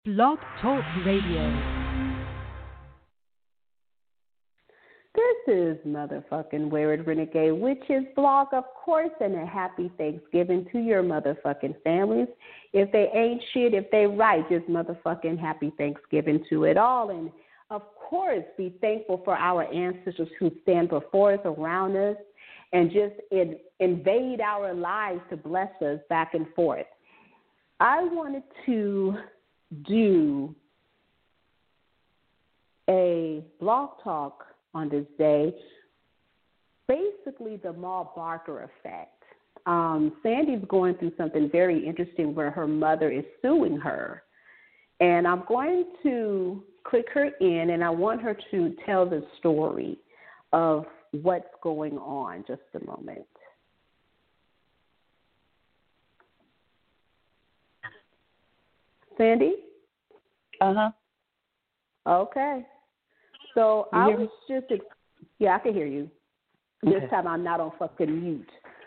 Blog Talk Radio. This is motherfucking Weird Renegade Witches blog, of course, and a happy Thanksgiving to your motherfucking families. If they ain't shit, if they right, just motherfucking happy Thanksgiving to it all. And of course, be thankful for our ancestors who stand before us, around us, and just invade our lives to bless us back and forth. I wanted to do a blog talk on this day, basically the Ma Barker effect. Sandy's going through something very interesting where her mother is suing her. And I'm going to click her in, and I want her to tell the story of what's going on. Just a moment. Sandy? Uh-huh. Okay. So I was just, I can hear you. Okay. This time I'm not on fucking mute.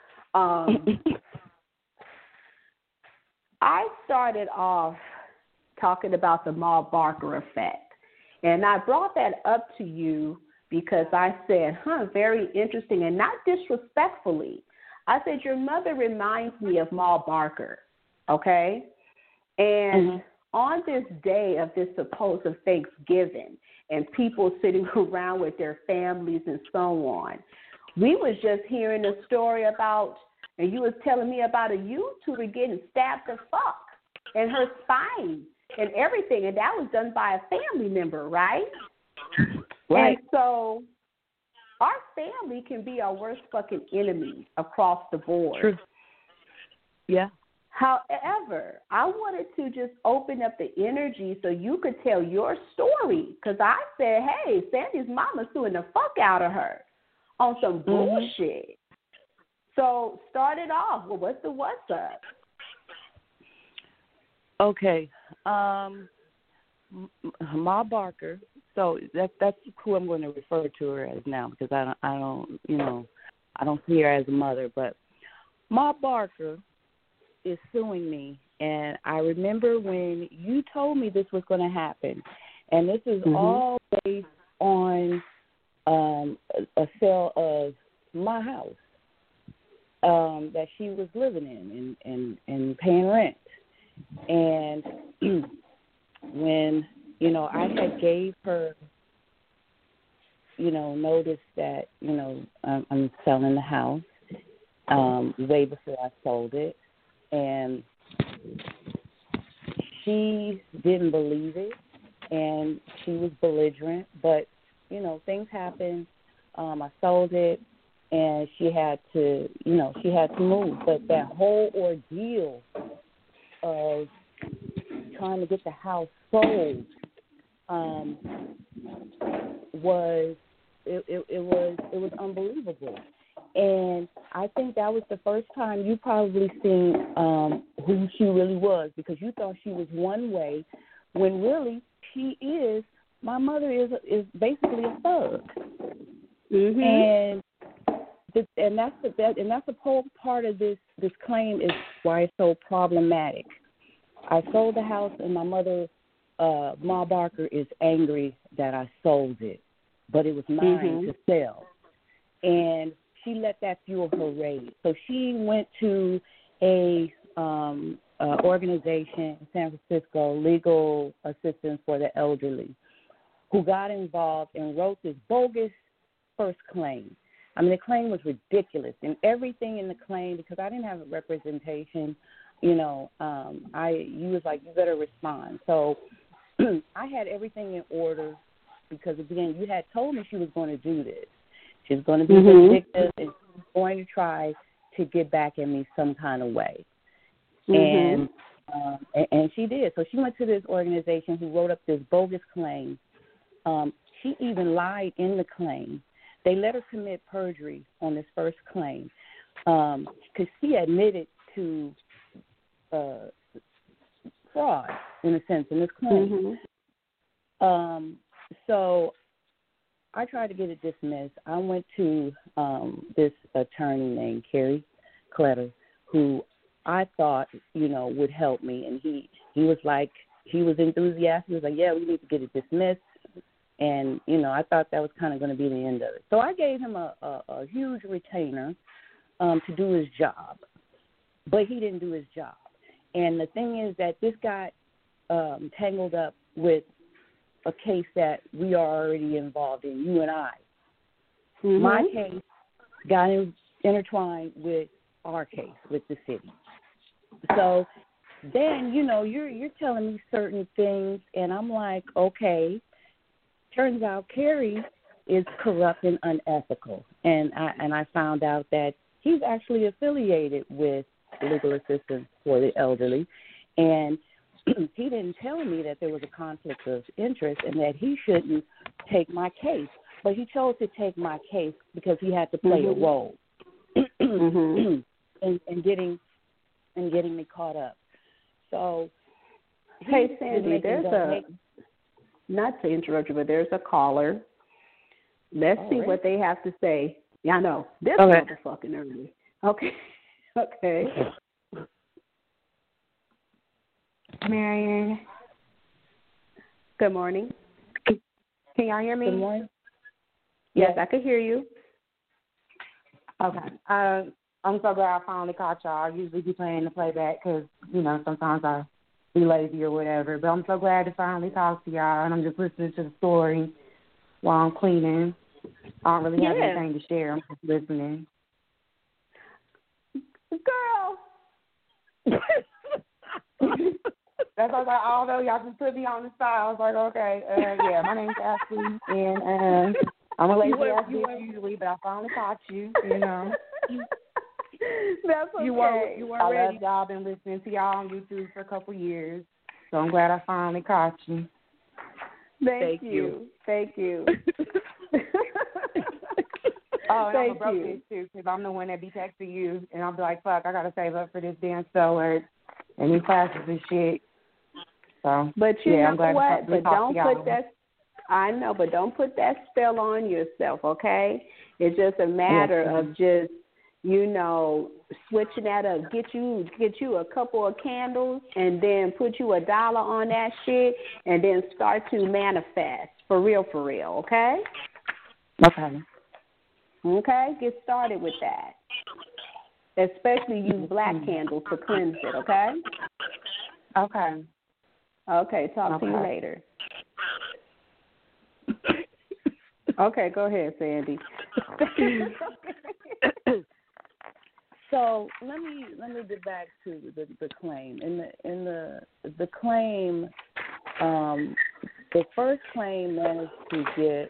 I started off talking about the Ma Barker effect. And I brought that up to you because I said, very interesting, and not disrespectfully. I said, your mother reminds me of Ma Barker, okay? And on this day of this supposed Thanksgiving and people sitting around with their families and so on, we was just hearing a story about, and you was telling me about a YouTuber getting stabbed the fuck and her spine and everything, and that was done by a family member, right? Right. And so our family can be our worst fucking enemy across the board. True. Yeah. However, I wanted to just open up the energy so you could tell your story, because I said, hey, Sandy's mama suing the fuck out of her on some bullshit. So start it off. Well, what's up? Okay. Ma Barker. So that's who I'm going to refer to her as now, because I don't see her as a mother. But Ma Barker is suing me, and I remember when you told me this was going to happen, and this is all based on a sale of my house that she was living in and paying rent. And when, I had gave her, notice that, I'm selling the house way before I sold it. And she didn't believe it, and she was belligerent. But, things happened. I sold it, and she had to move. But that whole ordeal of trying to get the house sold was unbelievable. And I think that was the first time you probably seen who she really was, because you thought she was one way when really she is. My mother is basically a thug, and that's the whole part of this claim is why it's so problematic. I sold the house, and my mother, Ma Barker, is angry that I sold it, but it was mine to sell, and she let that fuel her rage. So she went to a organization in San Francisco, Legal Assistance for the Elderly, who got involved and wrote this bogus first claim. I mean, the claim was ridiculous, and everything in the claim, because I didn't have a representation, you was like, you better respond. So I had everything in order because, again, you had told me she was going to do this. She's going to be vindictive, and she's going to try to get back at me some kind of way. And she did. So she went to this organization who wrote up this bogus claim. She even lied in the claim. They let her commit perjury on this first claim because she admitted to fraud, in a sense, in this claim. So I tried to get it dismissed. I went to this attorney named Kerry Kletter, who I thought, would help me. And he was like, he was enthusiastic. He was like, yeah, we need to get it dismissed. And, I thought that was kind of going to be the end of it. So I gave him a huge retainer to do his job. But he didn't do his job. And the thing is that this got tangled up with a case that we are already involved in, you and I. Mm-hmm. My case got intertwined with our case, with the city. So then, you're telling me certain things, and I'm like, okay. Turns out Kerry is corrupt and unethical. And I found out that he's actually affiliated with Legal Assistance for the Elderly, and he didn't tell me that there was a conflict of interest and that he shouldn't take my case. But he chose to take my case because he had to play a role in getting me caught up. So, hey, Sandy, not to interrupt you, but there's a caller. Let's see what they have to say. Yeah, I know. This motherfucking early. Okay. Okay. Marion. Good morning. Can y'all hear me? Good morning. Yes, I could hear you. Okay. I'm so glad I finally caught y'all. I usually be playing the playback because, sometimes I be lazy or whatever. But I'm so glad to finally talk to y'all, and I'm just listening to the story while I'm cleaning. I don't really have anything to share. I'm just listening. Girl. That's why I was like, although y'all just put me on the spot, I was like, okay, my name's Ashley, and I'm a lazy ass bitch usually, but I finally caught you, That's okay. You were ready. I love y'all. Been listening to y'all on YouTube for a couple years, so I'm glad I finally caught you. Thank you. Thank you. Oh, and I'm a broke bitch, too, because I'm the one that be texting you, and I'll be like, fuck, I got to save up for this damn spell and these classes and shit. So, but I'm know glad what? But don't put that. I know, but don't put that spell on yourself, okay? It's just a matter of just, switching that up. Get you a couple of candles and then put you $1 on that shit and then start to manifest for real, okay? Okay. Okay? Get started with that. Especially use black candles to cleanse it, okay? Okay. Okay, talk to you later. Okay, go ahead, Sandy. So let me get back to the claim. In the claim, the first claim managed to get.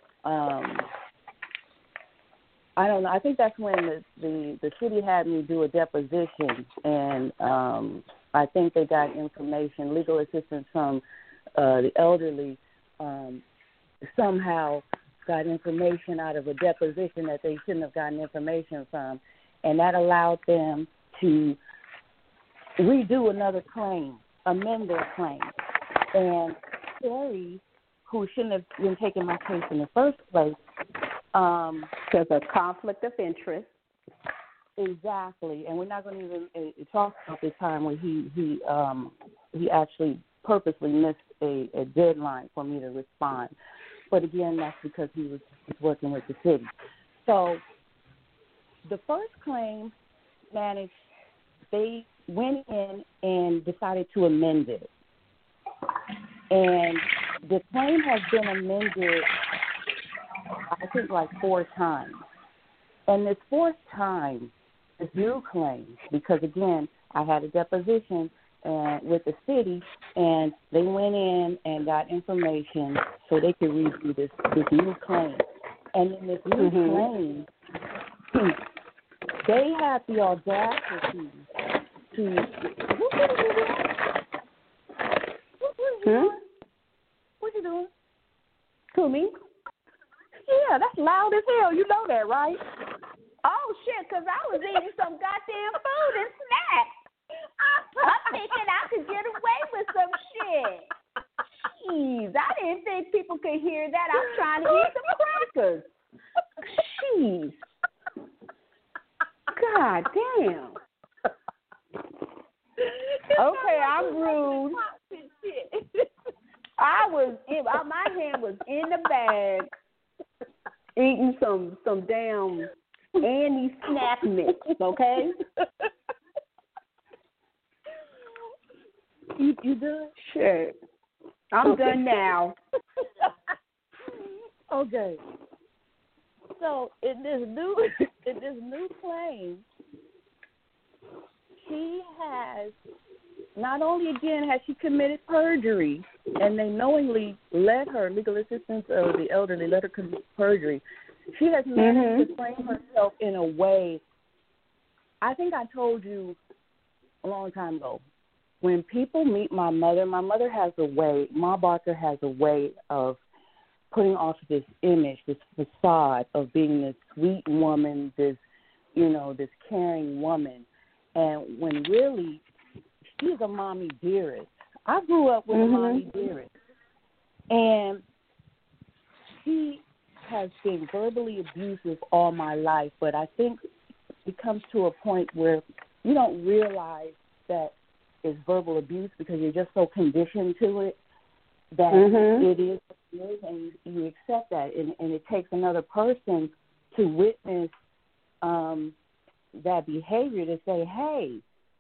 I don't know. I think that's when the city had me do a deposition, and I think they got information, legal assistance from the elderly. Somehow got information out of a deposition that they shouldn't have gotten information from, and that allowed them to redo another claim, amend their claim. And Terry, who shouldn't have been taking my case in the first place, there's a conflict of interest. Exactly, and we're not going to even talk about the time where he actually purposely missed a deadline for me to respond. But again, that's because he was working with the city. So the first claim managed, they went in and decided to amend it. And the claim has been amended, I think, like 4 times. And this 4th time, this new claim, because, again, I had a deposition with the city, and they went in and got information so they could review this new claim. And in this new claim, they had the audacity to. What you doing? Who, me? Yeah, that's loud as hell. You know that, right? Oh, shit, because I was eating some goddamn food and snacks. I'm thinking I could get away with some shit. Jeez, I didn't think people could hear that. I'm trying to eat some crackers. Jeez. God damn. Okay, I'm rude. my hand was in the bag, eating some damn Annie snack mix. Okay. You done? Sure. I'm done now. Okay. So in this new claim, she has not only again has she committed perjury, and they knowingly let her, legal assistance of the elderly, let her commit perjury. She has managed to frame herself in a way. I think I told you a long time ago. When people meet my mother has a way. Ma Barker has a way of putting off this image, this facade of being this sweet woman, this caring woman, and when really she's a mommy dearest. I grew up with a mommy dearest, and she has been verbally abusive all my life. But I think it comes to a point where you don't realize that it's verbal abuse because you're just so conditioned to it that it is, and you accept that, and it takes another person to witness that behavior to say, hey,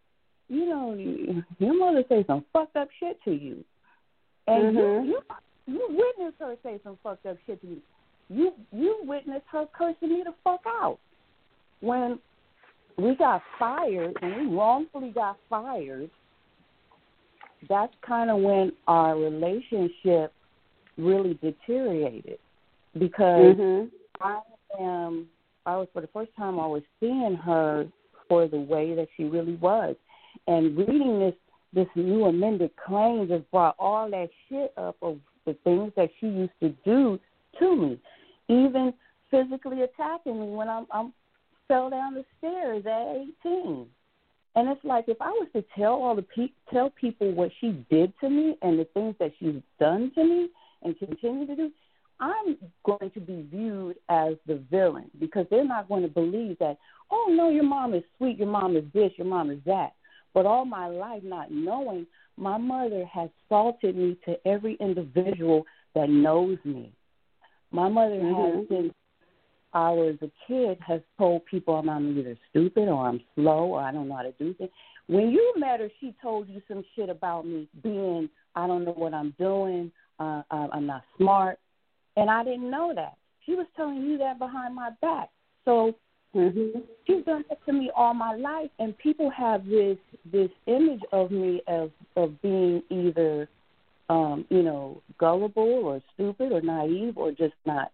your mother say some fucked up shit to you, and you witnessed her say some fucked up shit to you. You witnessed her cursing me the fuck out. When we got fired, and we wrongfully got fired, that's kind of when our relationship really deteriorated, because I was for the first time I was seeing her for the way that she really was, and reading this new amended claim just brought all that shit up of the things that she used to do to me, even physically attacking me when I fell down the stairs at 18. And it's like, if I was to tell people what she did to me and the things that she's done to me and continue to do, I'm going to be viewed as the villain, because they're not going to believe that, oh, no, your mom is sweet, your mom is this, your mom is that. But all my life not knowing, my mother has salted me to every individual that knows me. My mother has, since I was a kid, has told people I'm either stupid or I'm slow or I don't know how to do things. When you met her, she told you some shit about me being, I don't know what I'm doing, I'm not smart, and I didn't know that. She was telling you that behind my back. So she's done that to me all my life, and people have this image of me of being either, gullible or stupid or naive or just not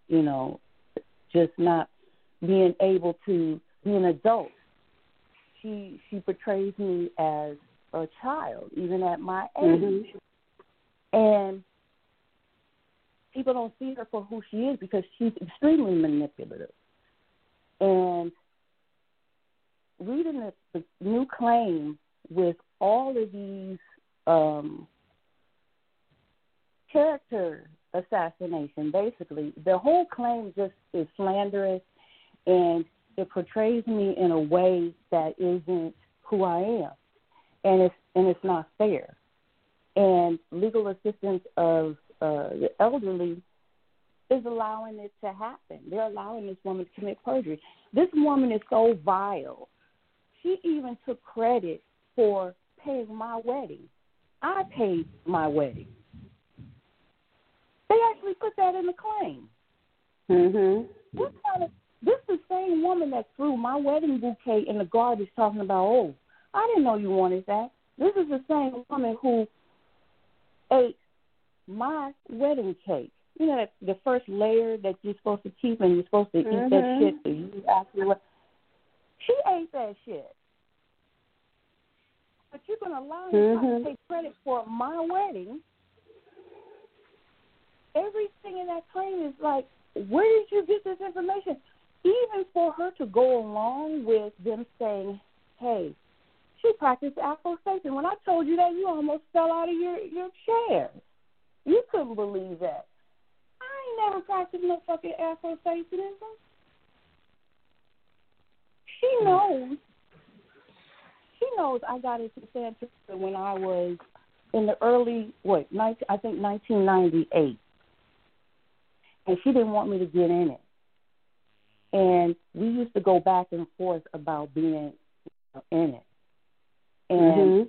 being able to be an adult. She portrays me as a child, even at my age. And people don't see her for who she is because she's extremely manipulative. And reading the new claim with all of these character assassination, basically, the whole claim just is slanderous, and it portrays me in a way that isn't who I am, and it's not fair. And legal assistance of the elderly is allowing it to happen. They're allowing this woman to commit perjury. This woman is so vile. She even took credit for paying my wedding. I paid my wedding. They actually put that in the claim. This is the same woman that threw my wedding bouquet in the garbage talking about, oh, I didn't know you wanted that. This is the same woman who ate my wedding cake. You know, the first layer that you're supposed to keep and you're supposed to eat that shit. So you actually, she ate that shit. But you're going to allow me to take credit for my wedding. Everything in that claim is like, where did you get this information? Even for her to go along with them saying, hey, she practiced Afro-Satan. When I told you that, you almost fell out of your chair. You couldn't believe that. I ain't never practiced no fucking Afro-Satanism. She knows I got into Santa when I was in the early, 1998. And she didn't want me to get in it. And we used to go back and forth about being in it. And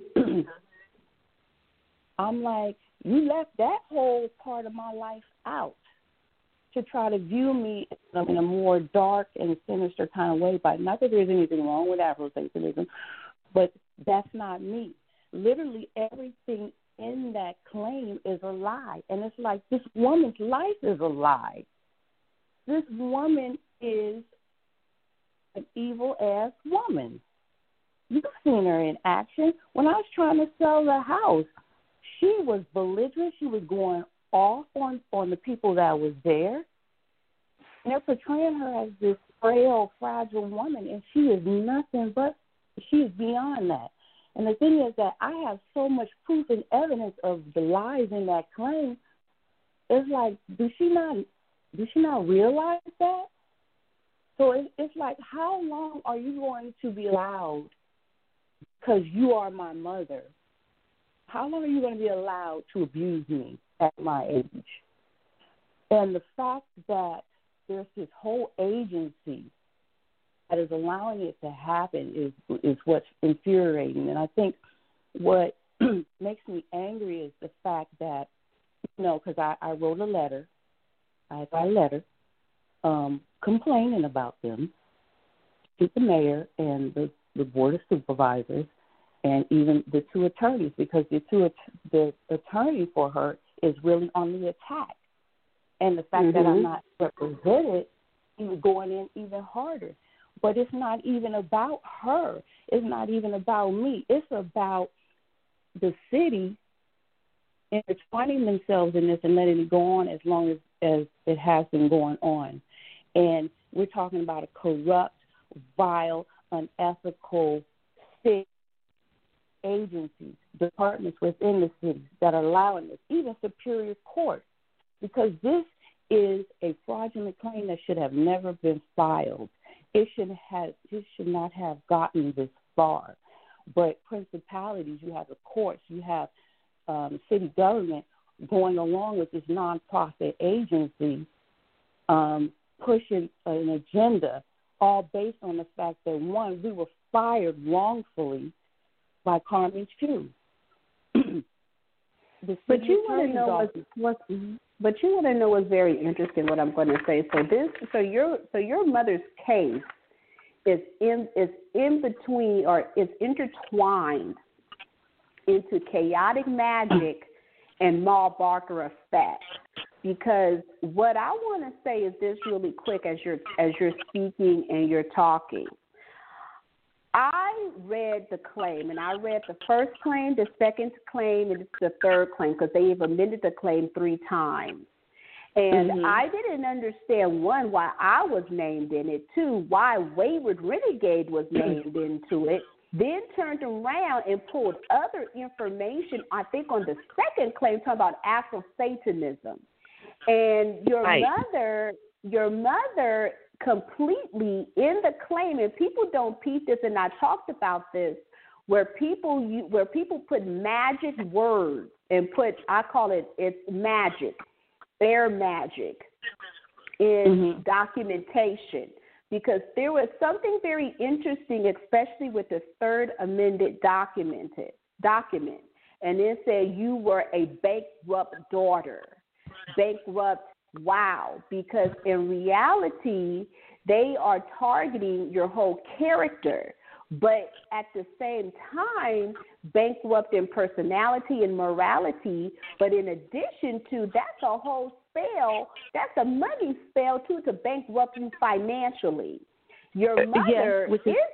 I'm like, you left that whole part of my life out to try to view me in a more dark and sinister kind of way. But not that there's anything wrong with Afrocentralism, but that's not me. Literally everything in that claim is a lie. And it's like this woman's life is a lie. This woman is an evil-ass woman. You've seen her in action. When I was trying to sell the house, she was belligerent. She was going off on the people that was there. And they're portraying her as this frail, fragile woman, and she is nothing but, she is beyond that. And the thing is that I have so much proof and evidence of the lies in that claim. It's like, do she not realize that? So it's like, how long are you going to be allowed, because you are my mother, how long are you going to be allowed to abuse me at my age? And the fact that there's this whole agency that is allowing it to happen is what's infuriating. And I think what makes me angry is the fact that, because I wrote a letter, complaining about them to the mayor and the board of supervisors and even the two attorneys, because the attorney for her is really on the attack. And the fact that I'm not represented, he was going in even harder. But it's not even about her. It's not even about me. It's about the city intertwining themselves in this and letting it go on as long as it has been going on. And we're talking about a corrupt, vile, unethical city, agencies, departments within the city that are allowing this, even Superior Court, because this is a fraudulent claim that should have never been filed. It should not have gotten this far. But principalities, you have the courts, you have city government going along with this nonprofit agency, pushing an agenda, all based on the fact that, one, we were fired wrongfully by Carmen Chu. But you want to know But you want to know what's very interesting. What I'm going to say. So your mother's case is in between, or is intertwined into chaotic magic and Ma Barker effect. Because what I want to say is this really quick as you're speaking and you're talking. I read the claim, and I read the first claim, the second claim, and the third claim, because they've amended the claim 3 times. And I didn't understand, one, why I was named in it, 2, why Wayward Renegade was named into it, then turned around and pulled other information, I think, on the second claim, talking about Afro-Satanism. And your mother completely in the claim, and people don't peep this, and I talked about this, where people put magic words and I call it's magic, air magic in documentation, because there was something very interesting, especially with the third amended document, and it said you were a bankrupt daughter. Bankrupt, wow, because in reality, they are targeting your whole character, but at the same time, bankrupt in personality and morality. But in addition to that's a whole spell, that's a money spell too, to bankrupt you financially. Your mother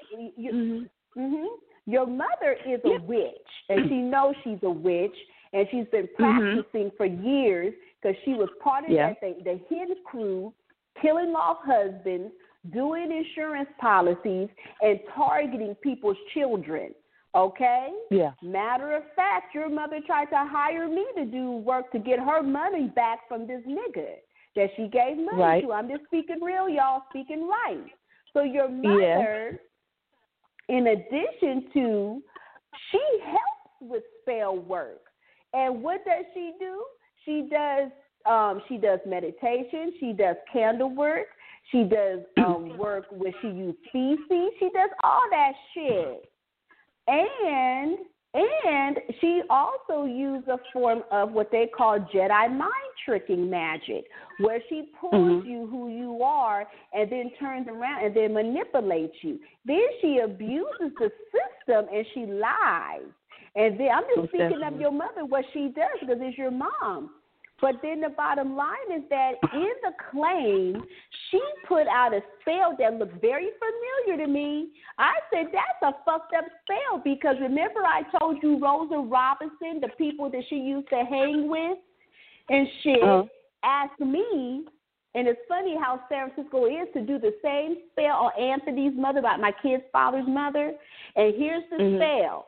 your mother is a witch, and she knows she's a witch, and she's been practicing for years, because she was part of the hidden crew, killing off husbands, doing insurance policies, and targeting people's children. Okay? Yeah. Matter of fact, your mother tried to hire me to do work to get her money back from this nigga that she gave money to. I'm just speaking real, y'all, speaking right. So your mother, in addition to, she helps with spell work. And what does she do? She does meditation. She does candle work. She does work where she uses feces. She does all that shit. And she also used a form of what they call Jedi mind tricking magic, where she pulls you who you are and then turns around and then manipulates you. Then she abuses the system and she lies. And then I'm just speaking of your mother, what she does, because it's your mom. But then the bottom line is that in the claim, she put out a spell that looked very familiar to me. I said, that's a fucked up spell, because remember I told you Rosa Robinson, the people that she used to hang with and shit, asked me, and it's funny how San Francisco is, to do the same spell on Anthony's mother, about my kid's father's mother. And here's the spell.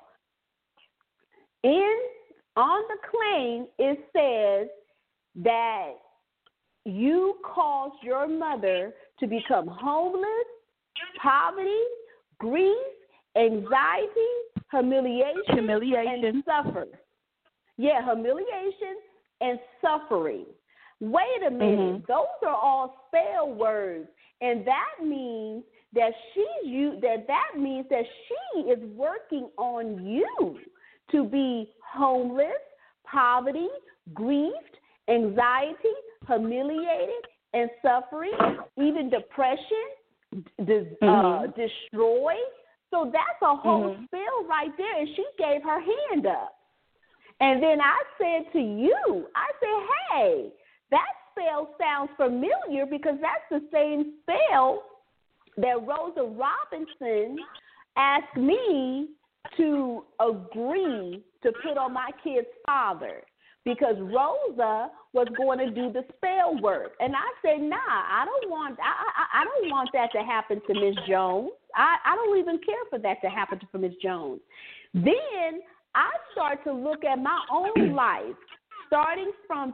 On the claim, it says that you caused your mother to become homeless, poverty, grief, anxiety, humiliation. And suffer. Yeah, humiliation and suffering. Wait a minute. Those are all spell words, and that means that that means that she is working on you to be homeless, poverty, grieved, anxiety, humiliated, and suffering, even depression, destroyed. So that's a whole spell right there, and she gave her hand up. And then I said to you, hey, that spell sounds familiar, because that's the same spell that Rosa Robinson asked me to agree to put on my kid's father, because Rosa was going to do the spell work. And I said, nah, I don't want that to happen to Miss Jones. I don't even care for that to happen to Miss Jones. Then I start to look at my own life, starting from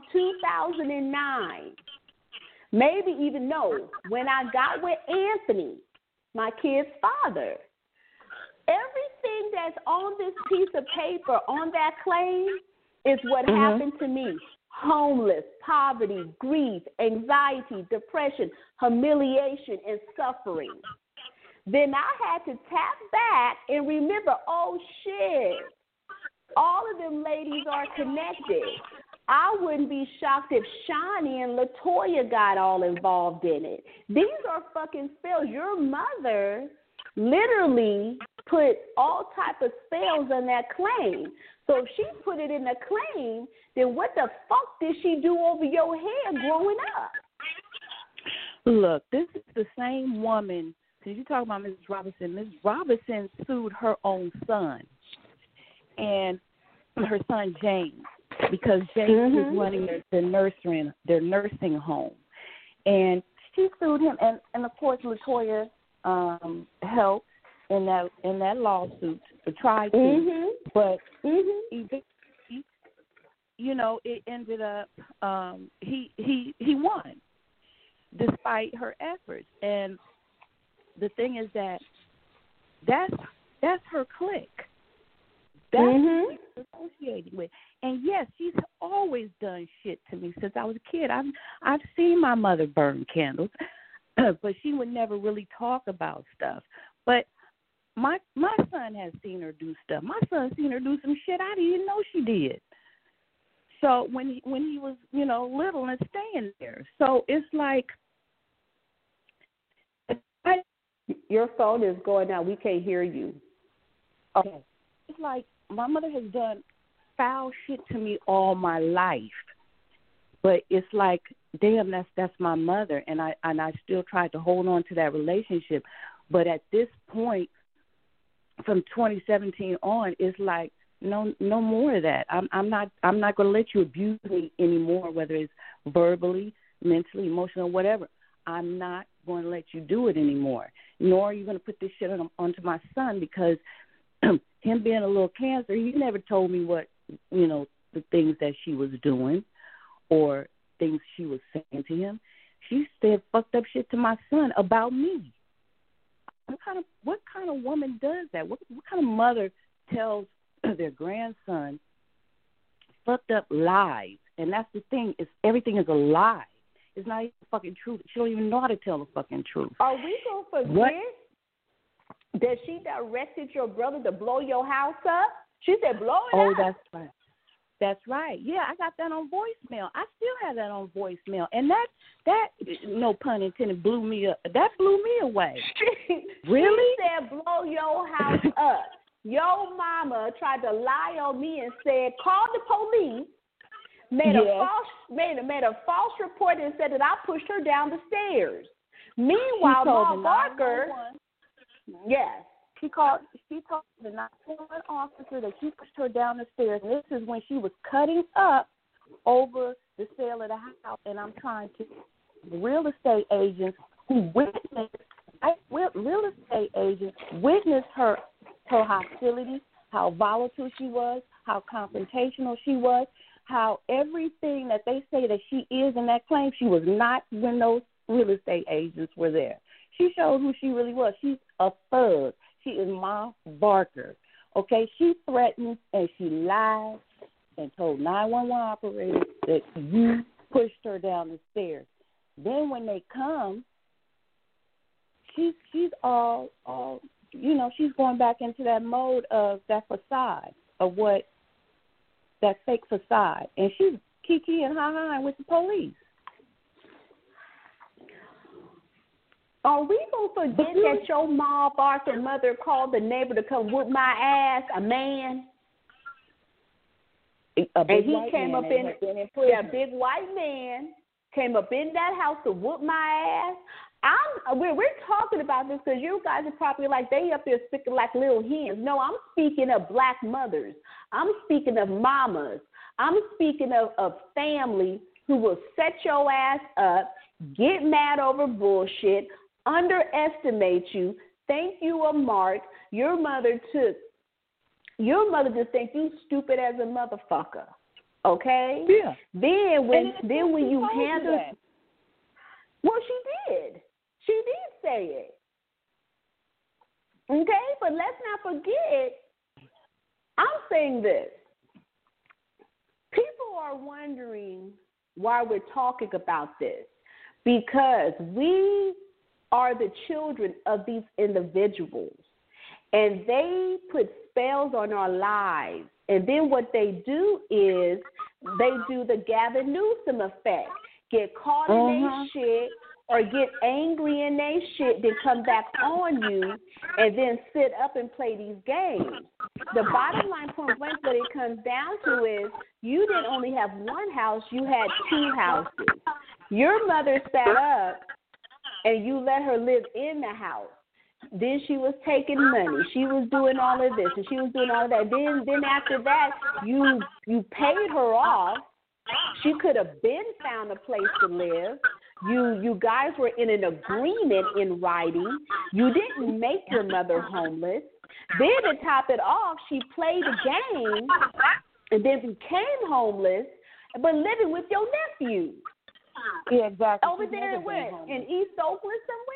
2009, maybe even when I got with Anthony, my kid's father. Everything that's on this piece of paper on that claim is what happened to me. Homeless, poverty, grief, anxiety, depression, humiliation, and suffering. Then I had to tap back and remember, oh, shit, all of them ladies are connected. I wouldn't be shocked if Shawnee and LaToya got all involved in it. These are fucking spells. Your mother literally put all type of spells on that claim. So if she put it in the claim, then what the fuck did she do over your head growing up? Look, this is the same woman, because you talk about Mrs. Robinson. Mrs. Robinson sued her own son, and her son James, because James was running their nursing home. And she sued him, and of course LaToya helped in that lawsuit, or tried to, but eventually, it ended up he won despite her efforts. And the thing is that's her clique. That's what she's associated with. And yes, she's always done shit to me since I was a kid. I've seen my mother burn candles, but she would never really talk about stuff. But my son has seen her do stuff. My son seen her do some shit I didn't even know she did. So when he was, little and staying there. So it's like, your phone is going out. We can't hear you. Okay. It's like my mother has done foul shit to me all my life. But it's like, damn, that's my mother, and I still tried to hold on to that relationship. But at this point, from 2017 on, it's like no more of that. I'm not going to let you abuse me anymore, whether it's verbally, mentally, emotional, whatever. I'm not going to let you do it anymore. Nor are you going to put this shit onto my son, because him being a little cancer, he never told me what the things that she was doing or things she was saying to him. She said fucked up shit to my son about me. What kind of woman does that? What kind of mother tells their grandson fucked up lies. And that's the thing, is everything is a lie. It's not even fucking truth. She don't even know how to tell the fucking truth. Are we going to forget that she directed your brother to blow your house up? She said, blow it up. Oh, that's right. That's right. Yeah, I got that on voicemail. I still have that on voicemail. And that no pun intended, blew me up. That blew me away. Really? She said, blow your house up. Your mama tried to lie on me and said, call the police, made a false report and said that I pushed her down the stairs. Meanwhile, Ma Barker, yes. She told the 911 officer that she pushed her down the stairs, and this is when she was cutting up over the sale of the house. And I'm trying to real estate agents who witnessed her hostility, how volatile she was, how confrontational she was, how everything that they say that she is in that claim, she was not when those real estate agents were there. She showed who she really was. She's a thug. She is Ma Barker, okay? She threatened and she lied and told 911 operators that you pushed her down the stairs. Then when they come, she's all she's going back into that mode of that facade, of what, that fake facade. And she's kiki and ha-ha with the police. Are we going to forget that your Ma Barker mother called the neighbor to come whoop my ass, a man? A big white man came up in that house to whoop my ass. We're talking about this because you guys are probably like, they up there speaking like little hens. No, I'm speaking of black mothers. I'm speaking of mamas. I'm speaking of family who will set your ass up, get mad over bullshit, underestimate you, think you a mark. Your mother just thinks you stupid as a motherfucker. Okay? Yeah. Then when you handle it, well, she did. She did say it. Okay? But let's not forget, I'm saying this. People are wondering why we're talking about this, because we are the children of these individuals, and they put spells on our lives. And then what they do is they do the Gavin Newsom effect, get caught in their shit or get angry in their shit, then come back on you and then sit up and play these games. The bottom line, point blank, what it comes down to is you didn't only have one house, you had two houses. Your mother sat up and you let her live in the house. Then she was taking money. She was doing all of this, and she was doing all of that. Then after that, you paid her off. She could have been found a place to live. You guys were in an agreement in writing. You didn't make your mother homeless. Then to top it off, she played a game and then became homeless, but living with your nephew. Yeah, exactly. Over there where? In East Oakland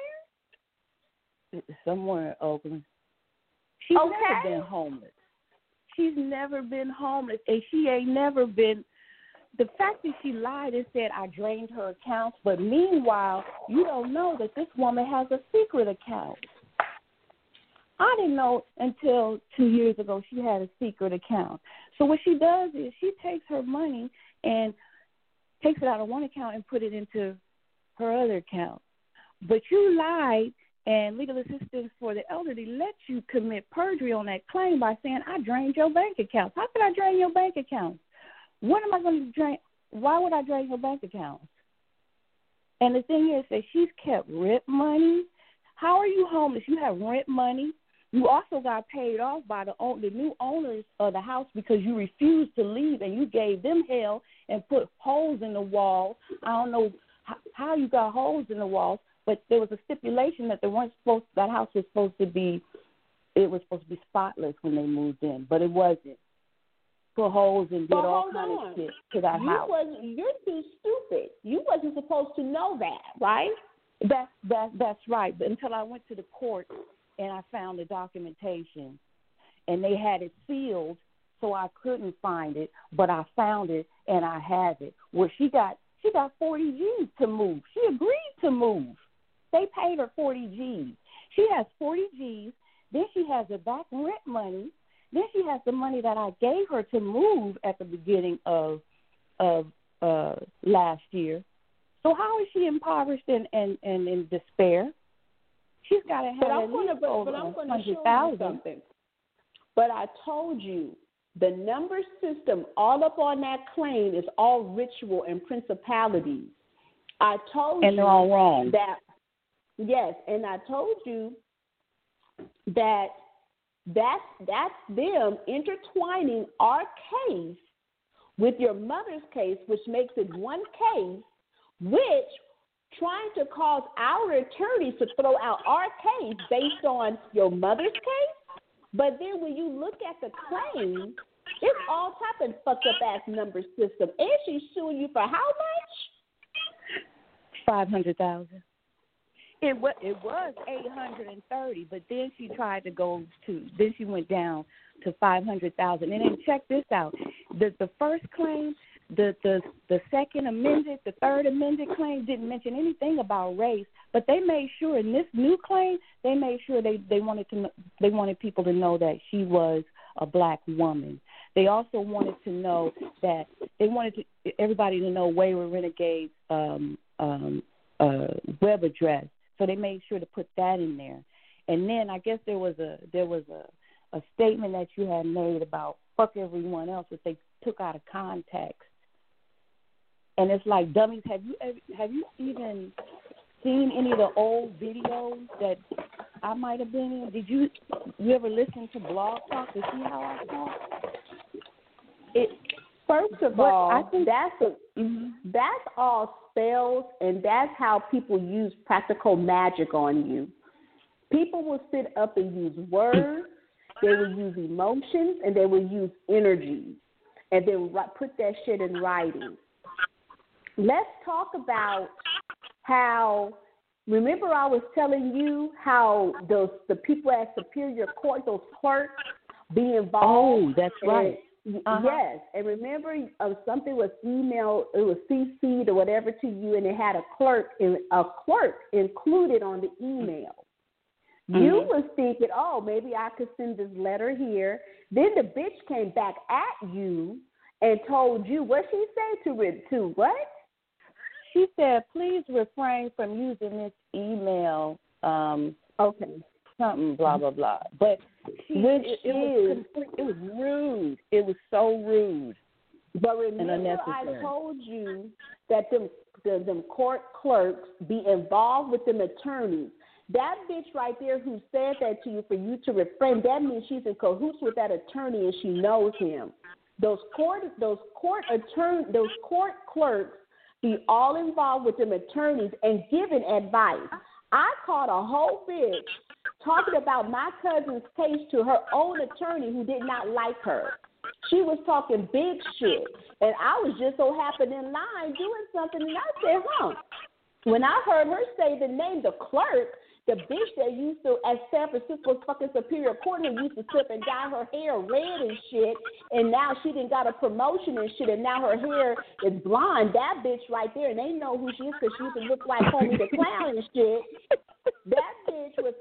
somewhere in Oakland. She's never been homeless. She's never been homeless, and she ain't never been. The fact that she lied and said I drained her accounts, but meanwhile, you don't know that this woman has a secret account. I didn't know until 2 years ago she had a secret account. So what she does is she takes her money and takes it out of one account and put it into her other account. But you lied, and legal assistance for the elderly let you commit perjury on that claim by saying, I drained your bank account. How could I drain your bank account? What am I going to drain? Why would I drain your bank account? And the thing is that she's kept rent money. How are you homeless? You have rent money. You also got paid off by the new owners of the house because you refused to leave, and you gave them hell and put holes in the wall. I don't know how you got holes in the walls, but there was a stipulation that that house was supposed to be spotless when they moved in, but it wasn't. Put holes and did all kind of shit to that house. You're too stupid. You wasn't supposed to know that, right? That's right. But until I went to the court and I found the documentation, and they had it sealed so I couldn't find it, but I found it and I have it. Well, she got 40 G's to move. She agreed to move. They paid her 40 G's. She has 40 G's. Then she has her back rent money. Then she has the money that I gave her to move at the beginning of last year. So how is she impoverished and in despair? She's got to have at least over $100,000. But I told you, the number system all up on that claim is all ritual and principalities. I told you. And they're all wrong. Yes, and I told you that's them intertwining our case with your mother's case, which makes it one case, which trying to cause our attorneys to throw out our case based on your mother's case. But then when you look at the claim, it's all type of fucked up ass number system. And she's suing you for how much? $500,000. It was $830, but then she tried to then she went down to $500,000. And then check this out: the first claim, the second amended, the third amended claim didn't mention anything about race, but they made sure in this new claim they made sure they wanted people to know that she was a black woman. They also wanted to know that they wanted everybody to know Wayward Renegade's web address. So they made sure to put that in there. And then I guess there was a statement that you had made about fuck everyone else that they took out of context. And it's like, dummies, have you even seen any of the old videos that I might have been in? Did you ever listen to Blog Talk to see how I talk? First of all, I think that's all spells, and that's how people use practical magic on you. People will sit up and use words, they will use emotions, and they will use energy, and they will put that shit in writing. Let's talk about how, remember I was telling you how the people at Superior Court, those clerks, be involved? Oh, that's right. Yes, and remember something was emailed, it was CC'd or whatever to you, and it had a clerk included on the email. Mm-hmm. You was thinking, oh, maybe I could send this letter here. Then the bitch came back at you and told you, what she say to what? She said, please refrain from using this email. Okay. Something, blah, blah, blah. But it was rude. It was so rude. But remember, I told you that them court clerks be involved with them attorneys. That bitch right there who said that to you for you to refrain, that means she's in cahoots with that attorney and she knows him. Those court clerks be all involved with them attorneys and giving advice. I caught a whole bitch talking about my cousin's case to her own attorney who did not like her. She was talking big shit, and I was just so happy in line doing something, and I said, When I heard her say the name, the clerk, the bitch that used to, at San Francisco's fucking Superior Court, who used to sit and dye her hair red and shit, and now she done got a promotion and shit, and now her hair is blonde, that bitch right there, and they know who she is because she used to look like Homie the Clown and shit. That bitch was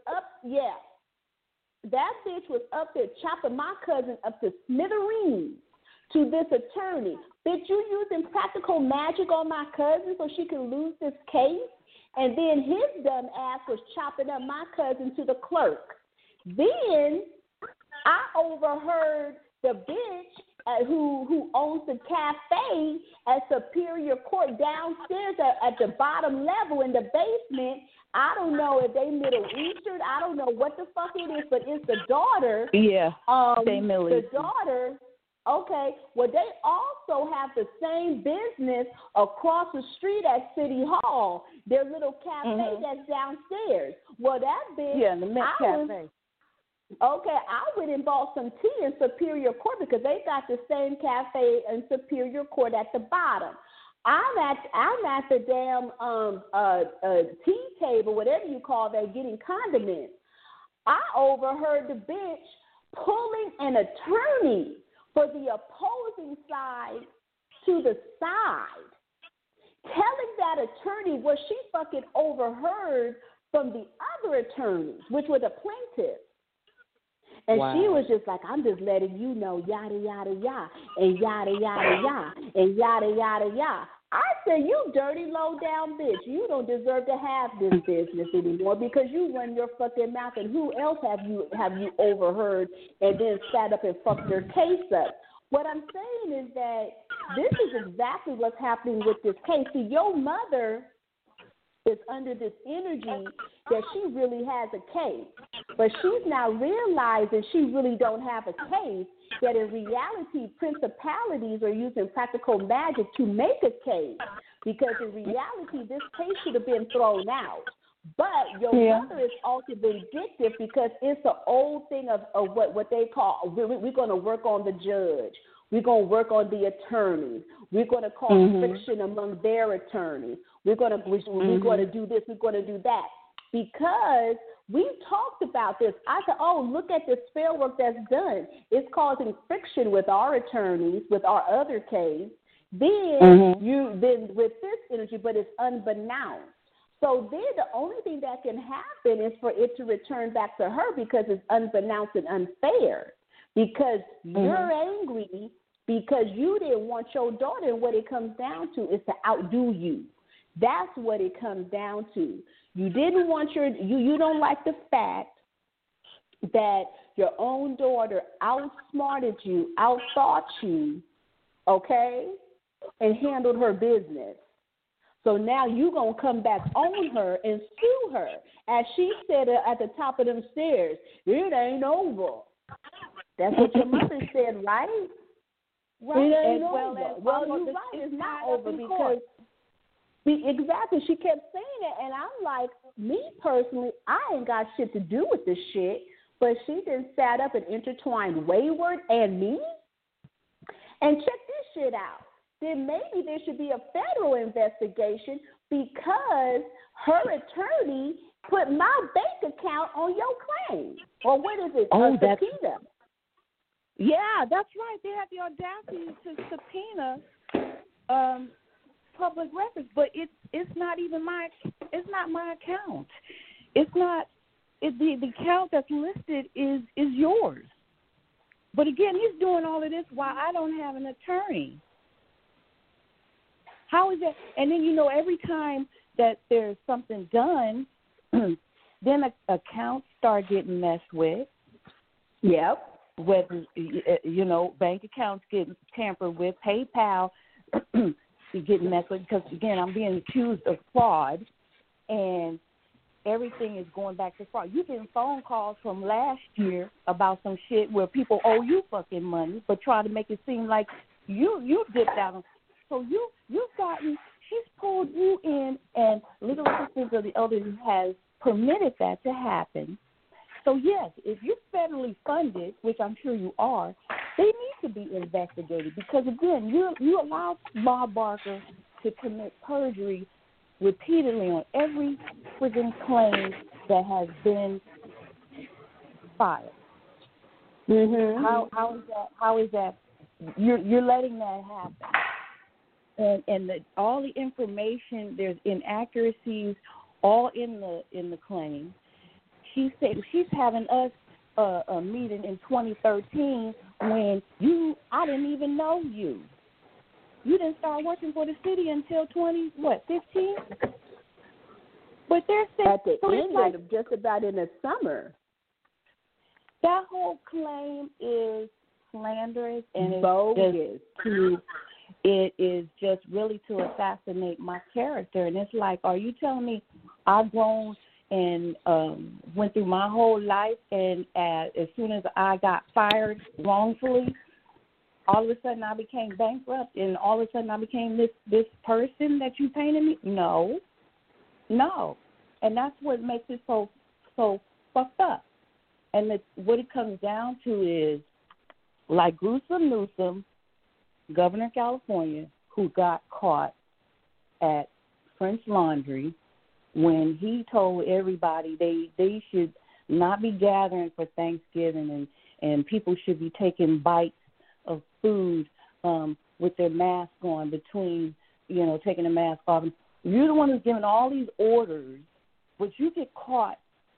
there chopping my cousin up to smithereens to this attorney. Bitch, you using practical magic on my cousin so she can lose this case? And then his dumb ass was chopping up my cousin to the clerk. Then I overheard the bitch who owns the cafe at Superior Court downstairs at the bottom level in the basement. I don't know if they Middle Eastern. I don't know what the fuck it is, but it's the daughter. Yeah, they Middle Eastern. The daughter. Okay, well, they also have the same business across the street at City Hall, their little cafe that's downstairs. Well, that bitch. Yeah, the Met Cafe. I went and bought some tea in Superior Court because they got the same cafe in Superior Court at the bottom. I'm at the damn tea table, whatever you call that, getting condiments. I overheard the bitch pulling an attorney for the opposing side to the side, telling that attorney what she fucking overheard from the other attorneys, which were the plaintiffs. And she was just like, I'm just letting you know, yada, yada, yada, and yada, yada, yada, and yada, yada, yada. I said, you dirty, low-down bitch. You don't deserve to have this business anymore because you run your fucking mouth, and who else have you overheard and then sat up and fucked their case up? What I'm saying is that this is exactly what's happening with this case. See, your mother is under this energy that she really has a case. But she's now realizing she really don't have a case, that in reality, principalities are using practical magic to make a case. Because in reality, this case should have been thrown out. But your mother is also vindictive because it's an old thing of what they call, we're going to work on the judge. We're going to work on the attorneys. We're going to cause friction among their attorneys. We're going to do this. We're going to do that. Because we've talked about this. I said, oh, look at the spell work that's done. It's causing friction with our attorneys, with our other case. Then then with this energy, but it's unbeknownst. So then the only thing that can happen is for it to return back to her because it's unbeknownst and unfair. Because you're angry because you didn't want your daughter, and what it comes down to is to outdo you. That's what it comes down to. You didn't want you don't like the fact that your own daughter outsmarted you, outthought you, okay, and handled her business. So now you're going to come back on her and sue her. As she said at the top of them stairs, it ain't over. That's what your mother said, right? Right. It ain't over. Well, you're right. It's not over because exactly. She kept saying it, and I'm like, me personally, I ain't got shit to do with this shit, but she just sat up and intertwined Wayward and me. And check this shit out. Then maybe there should be a federal investigation because her attorney put my bank account on your claim. Or what is it? Oh, a subpoena. Yeah, that's right. They have the audacity to subpoena public records, but it's not even my account. It's not the account that's listed is yours. But again, he's doing all of this while I don't have an attorney. How is that? And then every time that there's something done, then accounts start getting messed with. Yep. Whether bank accounts get tampered with, PayPal getting messed with because again I'm being accused of fraud, and everything is going back to fraud. You're getting phone calls from last year about some shit where people owe you fucking money, but try to make it seem like you dipped out. So you've gotten. She's pulled you in, and legal assistance of the elderly has permitted that to happen. So, yes, if you're federally funded, which I'm sure you are, they need to be investigated because, again, you allowed Bob Barker to commit perjury repeatedly on every friggin' claim that has been filed. Mm-hmm. How is that? You're letting that happen. And all the information, there's inaccuracies all in the claim. She said she's having us a meeting in 2013 when I didn't even know you. You didn't start working for the city until 15? But they're saying at the end of just about in the summer. That whole claim is slanderous and bogus. It is just really to assassinate my character. And it's like, are you telling me I've grown and went through my whole life, and as soon as I got fired wrongfully, all of a sudden I became bankrupt, and all of a sudden I became this person that you painted me? No. And that's what makes it so fucked up. And what it comes down to is, like Gruesome Newsom, Governor of California, who got caught at French Laundry when he told everybody they should not be gathering for Thanksgiving and people should be taking bites of food with their mask on between, taking the mask off. You're the one who's giving all these orders, but you get caught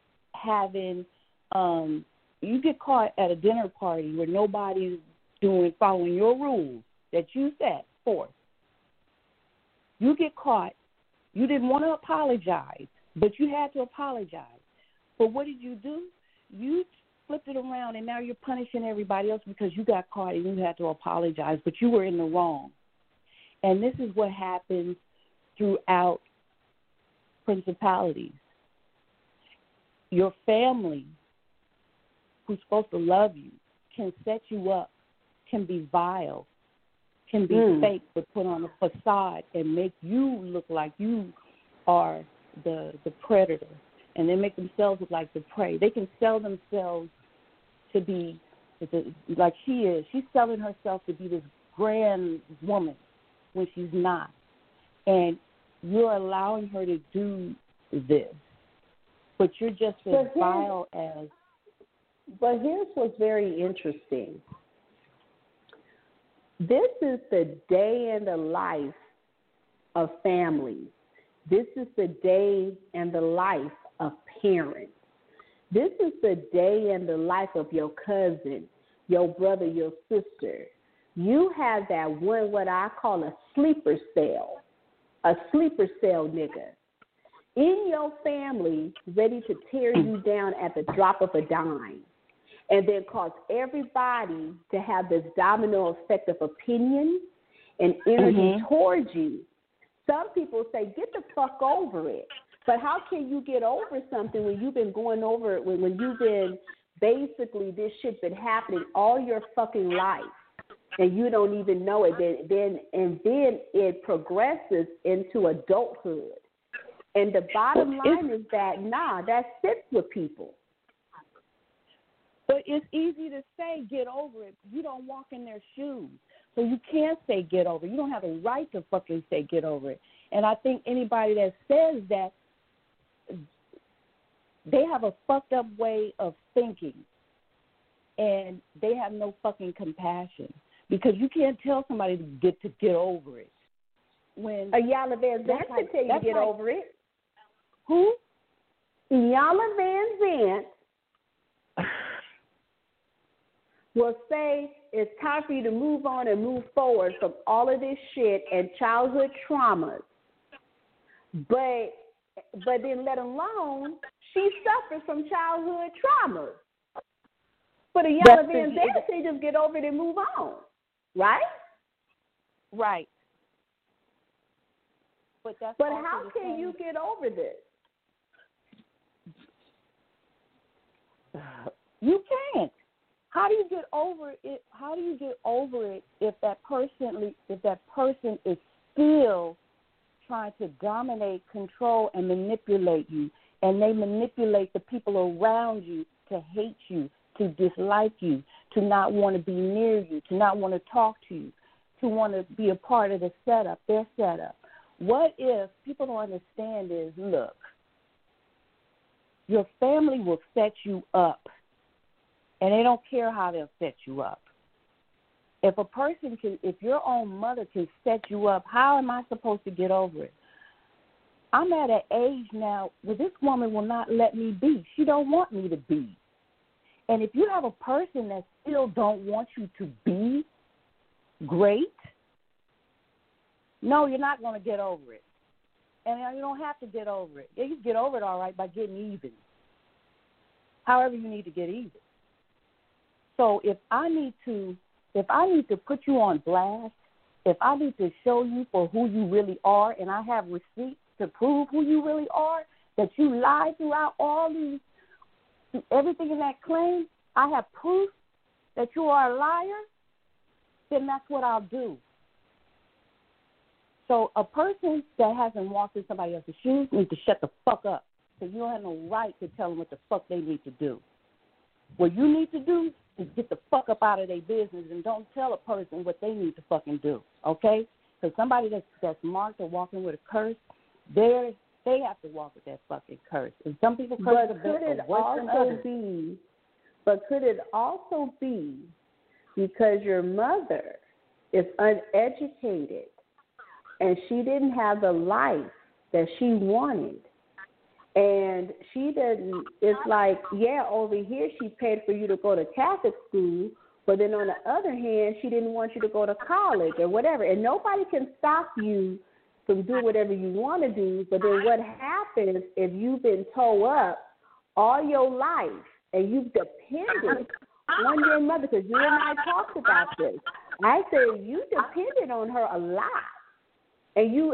you get caught at a dinner party where nobody's following your rules that you set forth. You get caught. You didn't want to apologize, but you had to apologize. But what did you do? You flipped it around, and now you're punishing everybody else because you got caught and you had to apologize, but you were in the wrong. And this is what happens throughout principalities. Your family, who's supposed to love you, can set you up, can be vile, can be fake, but put on a facade and make you look like you are the predator, and they make themselves look like the prey. They can sell themselves to be like she is. She's selling herself to be this grand woman when she's not, and you're allowing her to do this, but you're just as vile as. But here's what's very interesting. This is the day in the life of families. This is the day in the life of parents. This is the day in the life of your cousin, your brother, your sister. You have that one, what I call a sleeper cell nigga in your family, ready to tear you down at the drop of a dime, and then cause everybody to have this domino effect of opinion and energy towards you. Some people say, get the fuck over it. But how can you get over something when you've been going over it, when you've been basically this shit's been happening all your fucking life and you don't even know it? Then it progresses into adulthood. And the bottom line is that, that sits with people. But it's easy to say get over it. You don't walk in their shoes. So you can't say get over it. You don't have a right to fucking say get over it. And I think anybody that says that, they have a fucked up way of thinking. And they have no fucking compassion. Because you can't tell somebody to get over it. When Iyanla Vanzant can tell you to get over it. Who? Iyanla Vanzant will say it's time for you to move on and move forward from all of this shit and childhood traumas. But then let alone she suffers from childhood traumas. But Iyanla Vanzant say just get over it and move on. Right? Right. But how can you get over this? You can't. How do you get over it? How do you get over it if that person is still trying to dominate, control, and manipulate you, and they manipulate the people around you to hate you, to dislike you, to not want to be near you, to not want to talk to you, to want to be a part of their setup? What if people don't understand is, look, your family will set you up, and they don't care how they'll set you up. If your own mother can set you up, how am I supposed to get over it? I'm at an age now where this woman will not let me be. She don't want me to be. And if you have a person that still don't want you to be great, no, you're not going to get over it. And you don't have to get over it. You can get over it all right by getting even. However you need to get even. So if I need to put you on blast, if I need to show you for who you really are, and I have receipts to prove who you really are, that you lied throughout everything in that claim, I have proof that you are a liar, then that's what I'll do. So a person that hasn't walked in somebody else's shoes needs to shut the fuck up. So you don't have no right to tell them what the fuck they need to do. What you need to do is get the fuck up out of their business and don't tell a person what they need to fucking do, okay? Because somebody that's marked or walking with a curse, they have to walk with that fucking curse. And some people curse But could it also be because your mother is uneducated and she didn't have the life that she wanted. And she didn't, it's like, yeah, over here she paid for you to go to Catholic school, but then on the other hand, she didn't want you to go to college or whatever. And nobody can stop you from doing whatever you want to do. But then what happens if you've been towed up all your life and you've depended on your mother? Because you and I talked about this. I said you depended on her a lot. And you.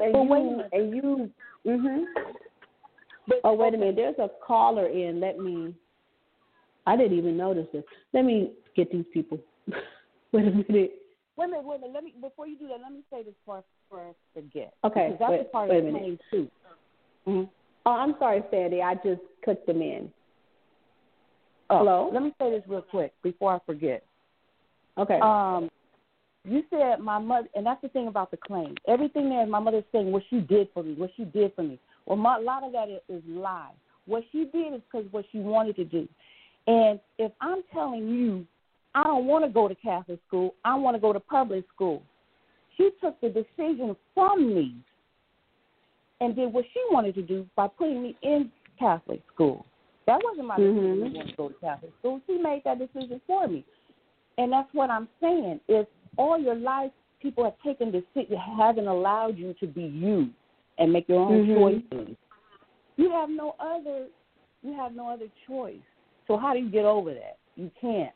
Oh, wait a minute. There's a caller in. I didn't even notice this. Let me get these people. Wait a minute. Wait a minute. Let me, before you do that, let me say this before I forget. Okay. Because that's a part of the claim, too. Mm-hmm. Oh, I'm sorry, Sandy. I just clicked them in. Oh, hello? Let me say this real quick before I forget. Okay. You said my mother, and that's the thing about the claim. Everything there is my mother saying what she did for me. Well, a lot of that is lie. What she did is because what she wanted to do. And if I'm telling you I don't want to go to Catholic school, I want to go to public school, she took the decision from me and did what she wanted to do by putting me in Catholic school. That wasn't my decision to want to go to Catholic school. She made that decision for me. And that's what I'm saying. If all your life people have taken decisions, haven't allowed you to be you and make your own choices, you have no other choice. So how do you get over that? You can't.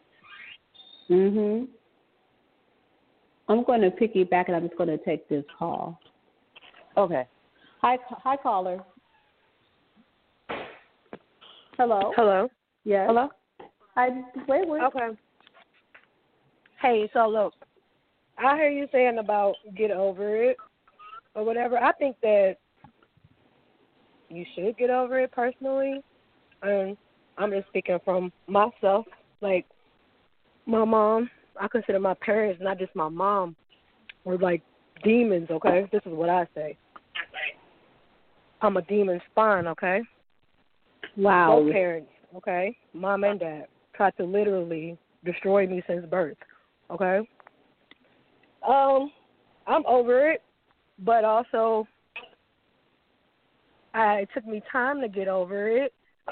I'm going to piggyback, and I'm just going to take this call. Okay. Hi, caller. Hello. Hello. Yes. Hello. Wait. Okay. Hey, so look, I hear you saying about get over it or whatever. I think that you should get over it personally. And I'm just speaking from myself. Like, my mom, I consider my parents, not just my mom, were like demons, okay? This is what I say. I'm a demon spawn, okay? Wow. Both parents, okay? Mom and dad tried to literally destroy me since birth, okay? I'm over it, but also it took me time to get over it.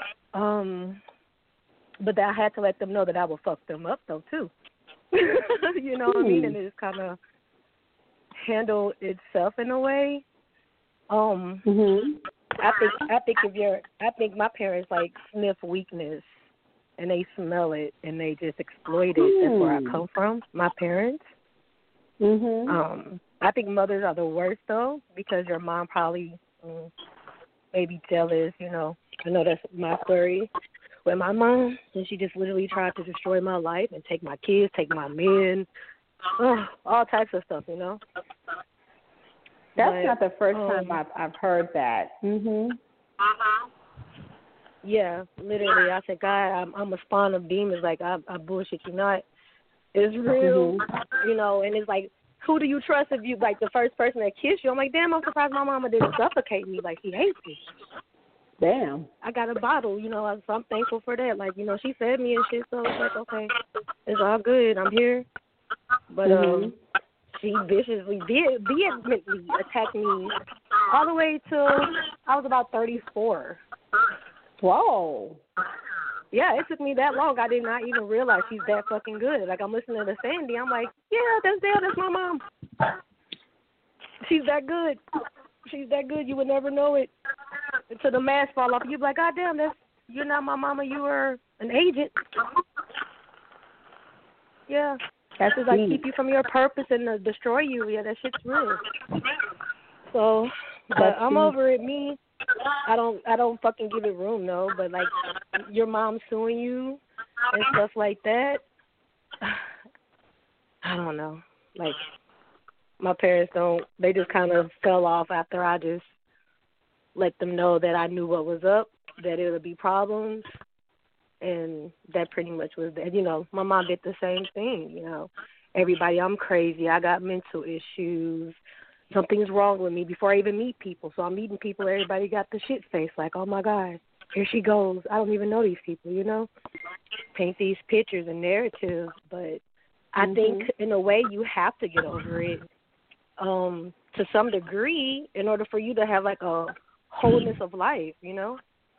But I had to let them know that I would fuck them up, though, too. You know what I mean? And it just kind of handled itself in a way. I think my parents, like, sniff weakness, and they smell it, and they just exploit it. That's where I come from, my parents. I think mothers are the worst, though, because your mom probably may be jealous, you know. I know that's my story with my mom, and she just literally tried to destroy my life and take my kids, take my men, all types of stuff, you know. That's not the first time I've heard that. Yeah, literally. I said, God, I'm a spawn of demons. Like, I bullshit you not. It's real, you know, and it's like, who do you trust if you, like, the first person that kissed you? I'm like, damn, I'm surprised my mama didn't suffocate me. Like, she hates me. Damn. I got a bottle, you know, so I'm thankful for that. Like, you know, she fed me and shit, so it's like, okay, it's all good. I'm here. But she viciously, vehemently attacked me all the way till I was about 34. Whoa. Yeah, it took me that long. I did not even realize she's that fucking good. Like, I'm listening to Sandy. I'm like, yeah, that's my mom. She's that good. She's that good. You would never know it until the mask fall off. You'd be like, God damn, you're not my mama. You were an agent. Yeah. That's just like keep you from your purpose and destroy you. Yeah, that shit's real. So, but I'm over it. Me, I don't fucking give it room, no. But like your mom suing you and stuff like that, I don't know. Like my parents they just kind of fell off after I just let them know that I knew what was up, that it would be problems. And that pretty much was that. You know, my mom did the same thing, you know. Everybody, I'm crazy. I got mental issues. Something's wrong with me before I even meet people. So I'm meeting people, everybody got the shit face. Like, oh, my God, here she goes. I don't even know these people, you know. Paint these pictures and narratives. But I think in a way you have to get over it to some degree in order for you to have like a wholeness of life, you know?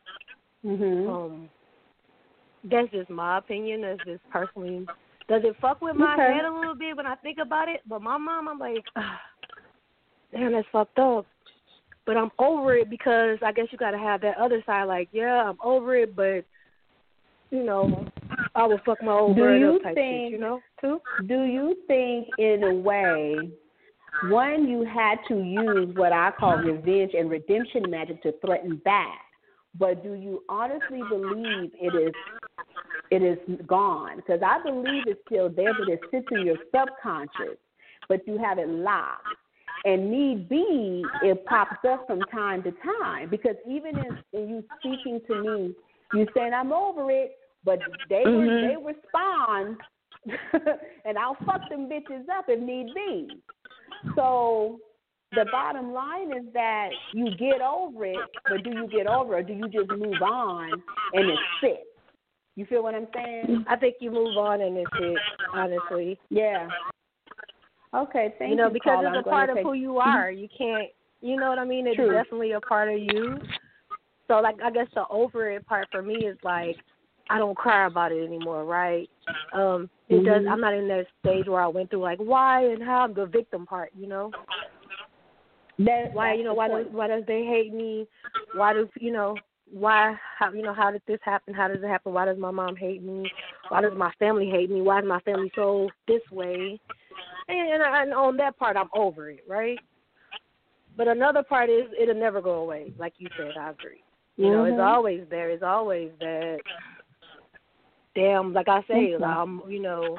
That's just my opinion. That's just personally. Does it fuck with my head a little bit when I think about it? But my mom, I'm like, damn, that's fucked up. But I'm over it because I guess you got to have that other side. Like, yeah, I'm over it, but, you know, I will fuck my old bird up type shit, you know, too? Do you think, in a way, one, you had to use what I call revenge and redemption magic to threaten back, but do you honestly believe it is gone? Because I believe it's still there, but it sits in your subconscious, but you have it locked. And need be, it pops up from time to time. Because even in you speaking to me, you saying I'm over it, but they respond, and I'll fuck them bitches up if need be. So the bottom line is that you get over it, but do you get over it, or do you just move on and it sits? You feel what I'm saying? I think you move on and it's it, honestly. Yeah. Okay, thank you. You know, because Paula. it's a part of who you are. You can't, you know what I mean? It's definitely a part of you. So, like, I guess the over it part for me is like, I don't cry about it anymore, right? It does. I'm not in that stage where I went through like why and how, the victim part, you know. Why does they hate me? Why do how did this happen? How does it happen? Why does my mom hate me? Why does my family hate me? Why is my family so this way? And on that part, I'm over it, right? But another part is it'll never go away, like you said. I agree. You know, it's always there. It's always that. Damn, like I say, you know,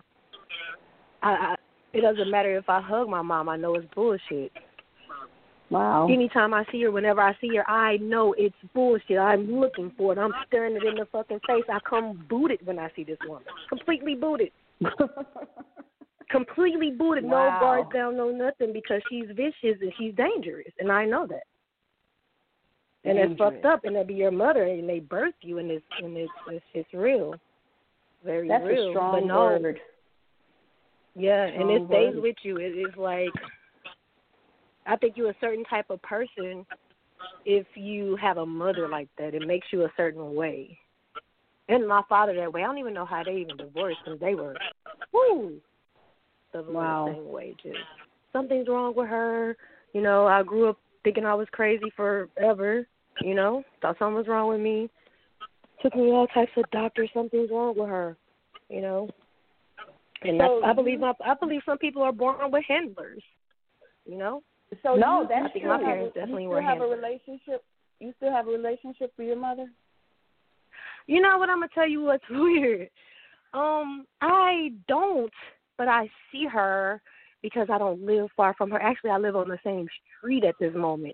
it doesn't matter if I hug my mom. I know it's bullshit. Wow. Anytime I see her, whenever I see her, I know it's bullshit. I'm looking for it. I'm staring it in the fucking face. I come booted when I see this woman. Completely booted. Completely booted. Wow. No guards down, no nothing, because she's vicious and she's dangerous, and I know that. And it's fucked up, and that'd be your mother, and they birth you, and it's real. Very That's real. A strong word. Yeah, strong and it stays word. with you. It is like, I think you're a certain type of person if you have a mother like that. It makes you a certain way. And my father that way. I don't even know how they even divorced because they were, the same way. Just something's wrong with her. You know, I grew up thinking I was crazy forever. You know, thought something was wrong with me. Took me to all types of doctors. Something's wrong with her. You know, and so I believe some people are born with handlers. You know. So I think my parents definitely were handlers. You still have a relationship with your mother? You know what? I'm gonna tell you what's weird. I don't, but I see her because I don't live far from her. Actually, I live on the same street at this moment.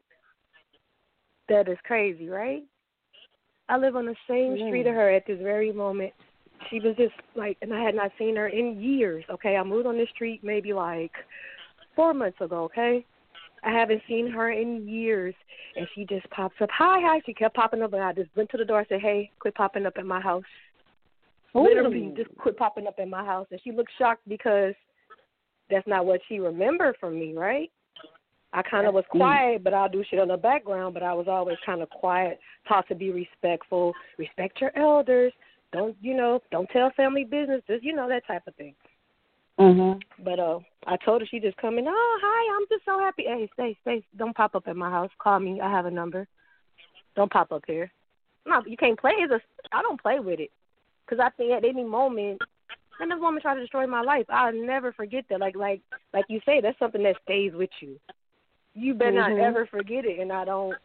That is crazy, right? I live on the same street of her at this very moment. She was just like, and I had not seen her in years, okay? I moved on this street maybe like 4 months ago, okay? I haven't seen her in years, and she just pops up. Hi. She kept popping up, and I just went to the door and said, hey, quit popping up at my house. Ooh. Literally, just quit popping up at my house. And she looked shocked because that's not what she remembered from me, right? I kind of was quiet, but I'll do shit on the background, but I was always kind of quiet, taught to be respectful, respect your elders, don't tell family business, just, that type of thing. But I told her, she just come in, oh, hi, I'm just so happy. Hey, stay, don't pop up at my house. Call me. I have a number. Don't pop up here. No, you can't play. I don't play with it because I think at any moment, and this woman tried to destroy my life. I'll never forget that. Like you say, that's something that stays with you. You better not ever forget it, and I don't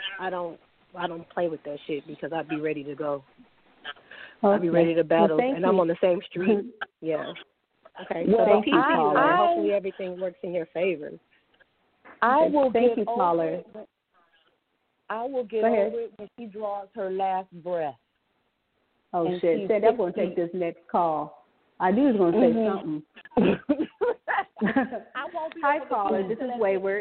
play with that shit because I'd be ready to go. Okay. I'd be ready to battle, and I'm on the same street. Yeah. Okay. Well, so hopefully everything works in your favor. I will thank get you, caller. I will get over it when she draws her last breath. Oh shit! Said I'm going to take this next call. I knew he was going to say something. I won't be Hi, caller. This is Wayward.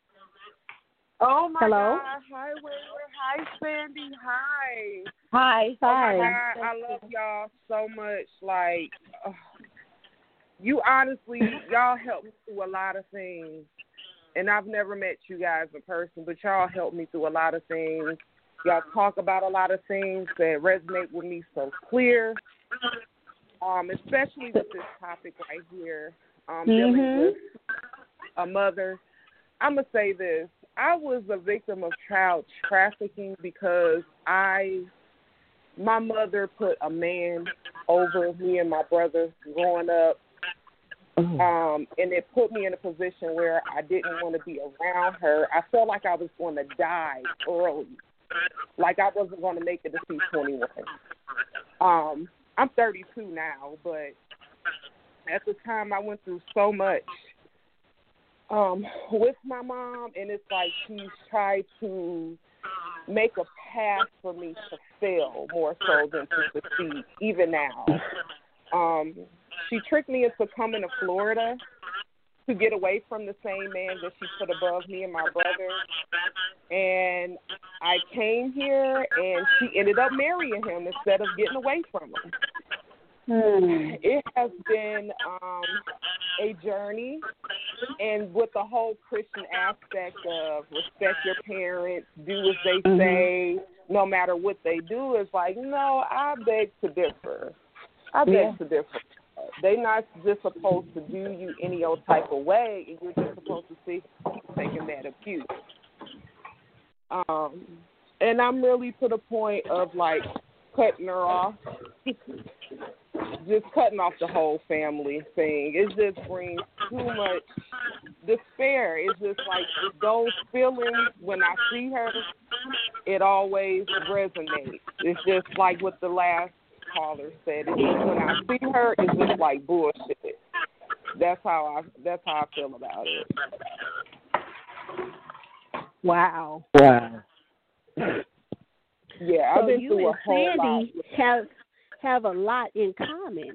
Oh my Hello? God! Hi, Wayward. Hi, Sandy. Hi. Hi. Oh my God! I love y'all so much. Like, you honestly, y'all helped me through a lot of things. And I've never met you guys in person, but y'all helped me through a lot of things. Y'all talk about a lot of things that resonate with me so clear, especially with this topic right here, dealing with a mother. I'm going to say this. I was a victim of child trafficking because my mother put a man over me and my brother growing up. And it put me in a position where I didn't want to be around her. I felt like I was going to die early, like I wasn't going to make it to see 21. I'm 32 now, but at the time I went through so much with my mom, and it's like she's tried to make a path for me to fail more so than to succeed, even now. She tricked me into coming to Florida to get away from the same man that she put above me and my brother. And I came here, and she ended up marrying him instead of getting away from him. It has been a journey, and with the whole Christian aspect of respect your parents, do as they say, no matter what they do, it's like, no, I beg to differ. They're not just supposed to do you any old type of way, and you're just supposed to see taking that abuse. And I'm really to the point of, like, cutting her off, just cutting off the whole family thing. It just brings too much despair. It's just like those feelings, when I see her, it always resonates. It's just like what the last caller said. It's just when I see her, it's just like bullshit. That's how I feel about it. Wow. Yeah, so I've been you through and a whole lot. Sandy have a lot in common.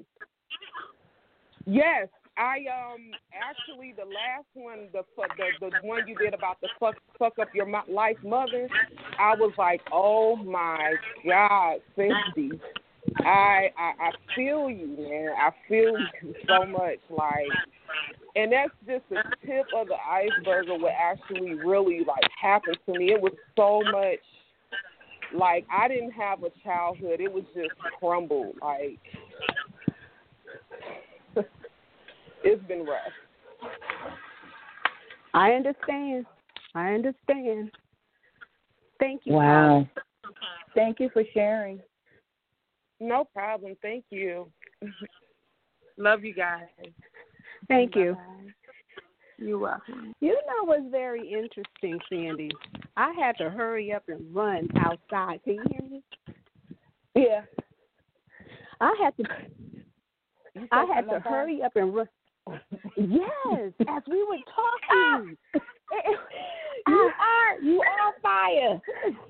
Yes, I actually the last one, the one you did about the fuck up your life mother, I was like, oh my God, Cindy, I feel you, man. I feel you so much, like, and that's just the tip of the iceberg of what actually really like happened to me. It was so much. Like, I didn't have a childhood. It was just crumbled. Like, it's been rough. I understand. Thank you. Wow. Thank you for sharing. No problem. Thank you. Love you guys. Thank you. You're welcome. You know what's very interesting, Sandy? I had to hurry up and run outside. Can you hear me? Yeah. I had to hurry up and run. Yes, as we were talking. You are fire.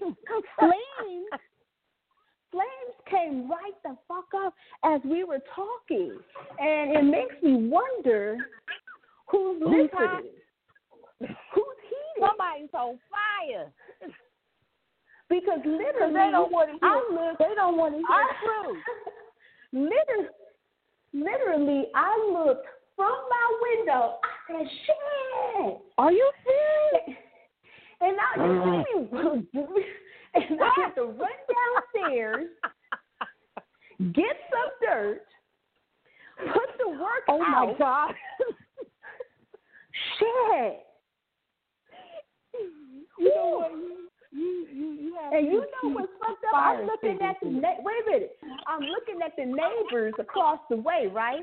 Flames came right the fuck up as we were talking. And it makes me wonder who's listening. Who's heated? Somebody's on fire. Because literally, they don't want to hear truth. Literally, I looked from my window. I said, shit. Are you serious? And I had to run downstairs, get some dirt, put the work out. Oh, my God. Shit. You know what? You have and you know what's fucked up? I'm looking at the wait a minute. I'm looking at the neighbors across the way, right?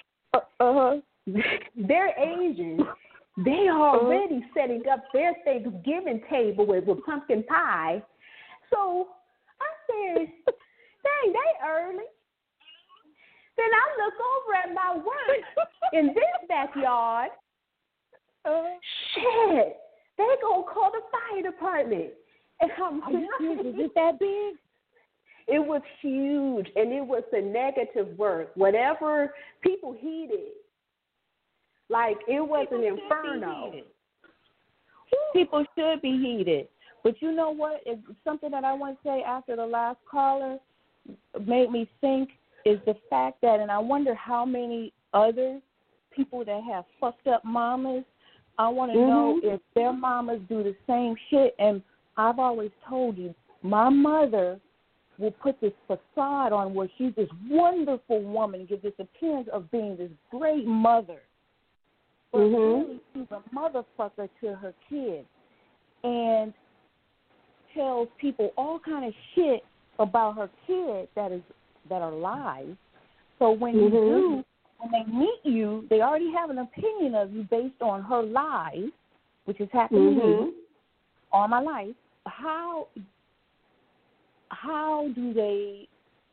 They're Asian. They are already setting up their Thanksgiving table with pumpkin pie. So I said, dang, they early. Then I look over at my work in this backyard. Shit, they gonna call the fire department. And I'm like, is it that big? It was huge, and it was the negative work. Whatever people heated, like it was an inferno. People should be heated. But you know what? It's something that I want to say after the last caller made me think is the fact that, and I wonder how many other people that have fucked up mamas. I want to know if their mamas do the same shit. And I've always told you, my mother will put this facade on where she's this wonderful woman, give this appearance of being this great mother. But really, she's a motherfucker to her kids and tells people all kind of shit about her kids that are lies. So when when they meet you, they already have an opinion of you based on her lies, which has happened to me all my life. How do they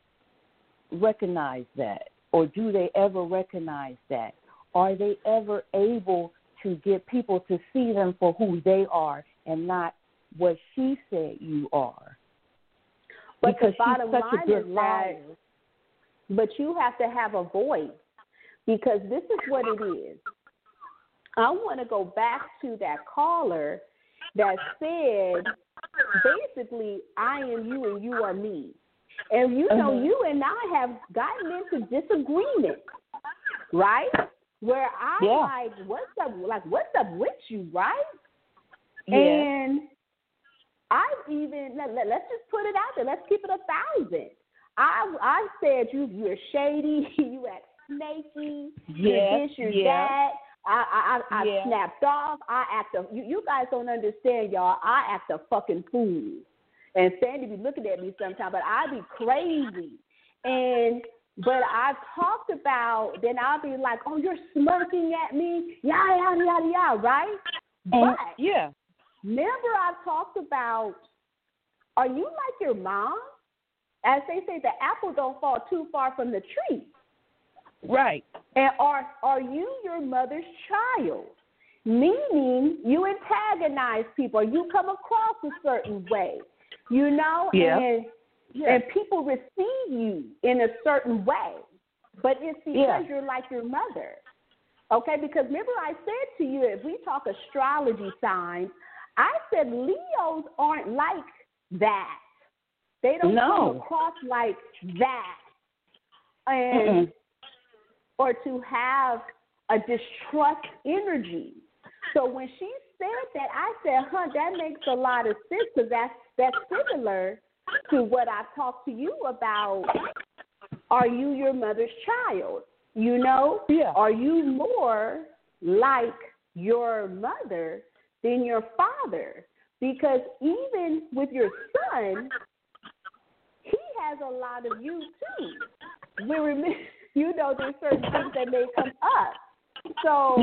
recognize that, or do they ever recognize that? Are they ever able to get people to see them for who they are and not what she said you are? But because the bottom she's such line a good is liar. but you have to have a voice, because this is what it is. I want to go back to that caller that said, basically, I am you and you are me. And you know, you and I have gotten into disagreement, right? Where I'm like, what's up with you, right? Yeah. And I've even, let's just put it out there. Let's keep it 1,000. I said you're shady, you act snaky, you're this, you're that. I snapped off. You guys don't understand, y'all. I act a fucking fool. And Sandy be looking at me sometimes, but I be crazy. But I've talked about, then I'll be like, oh, you're smirking at me, yada, yada, yada, yada, right? But remember I've talked about, are you like your mom? As they say, the apple don't fall too far from the tree. Right. And are you your mother's child? Meaning you antagonize people, or you come across a certain way, you know, and people receive you in a certain way. But it's because you're like your mother. Okay, because remember I said to you, if we talk astrology signs, I said Leos aren't like that. They don't come across like that. And or to have a distrust energy. So when she said that, I said, that makes a lot of sense, because that's similar to what I've talked to you about. Are you your mother's child? You know? Yeah. Are you more like your mother than your father? Because even with your son, he has a lot of you too. You know, there's certain things that may come up. So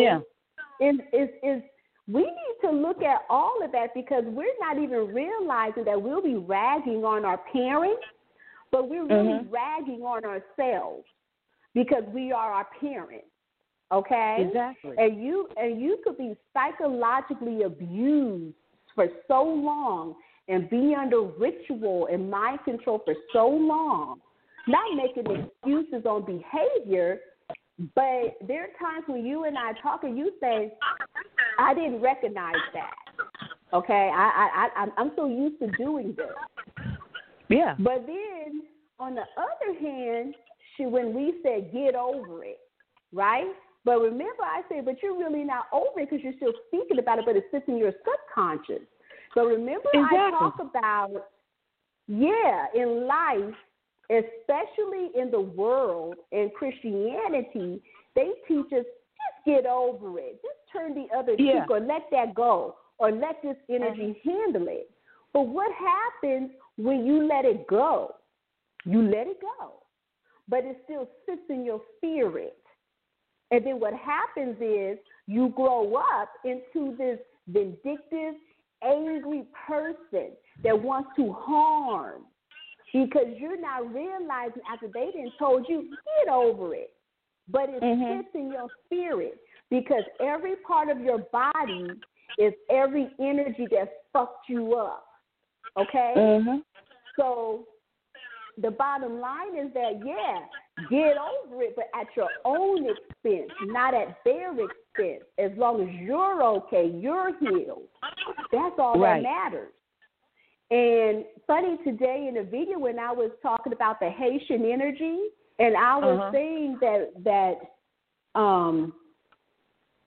we need to look at all of that, because we're not even realizing that we'll be ragging on our parents, but we're really ragging on ourselves, because we are our parents. Okay? Exactly. And you could be psychologically abused for so long and be under ritual and mind control for so long, not making excuses on behavior, but there are times when you and I talk and you say, I didn't recognize that. Okay? I'm so used to doing this. Yeah. But then, on the other hand, when we said get over it, right? But remember I said, but you're really not over it, because you're still thinking about it, but it sits in your subconscious. So remember I talk about, in life, especially in the world, in Christianity, they teach us, just get over it. Just turn the other cheek, or let that go, or let this energy handle it. But what happens when you let it go? You let it go, but it still sits in your spirit. And then what happens is you grow up into this vindictive, angry person that wants to harm, because you're not realizing after they done told you, get over it. But it sits in your spirit, because every part of your body is every energy that fucked you up. Okay? So the bottom line is that, get over it, but at your own expense, not at their expense. As long as you're okay, you're healed. That's all that matters. And funny, today in a video when I was talking about the Haitian energy, and I was saying that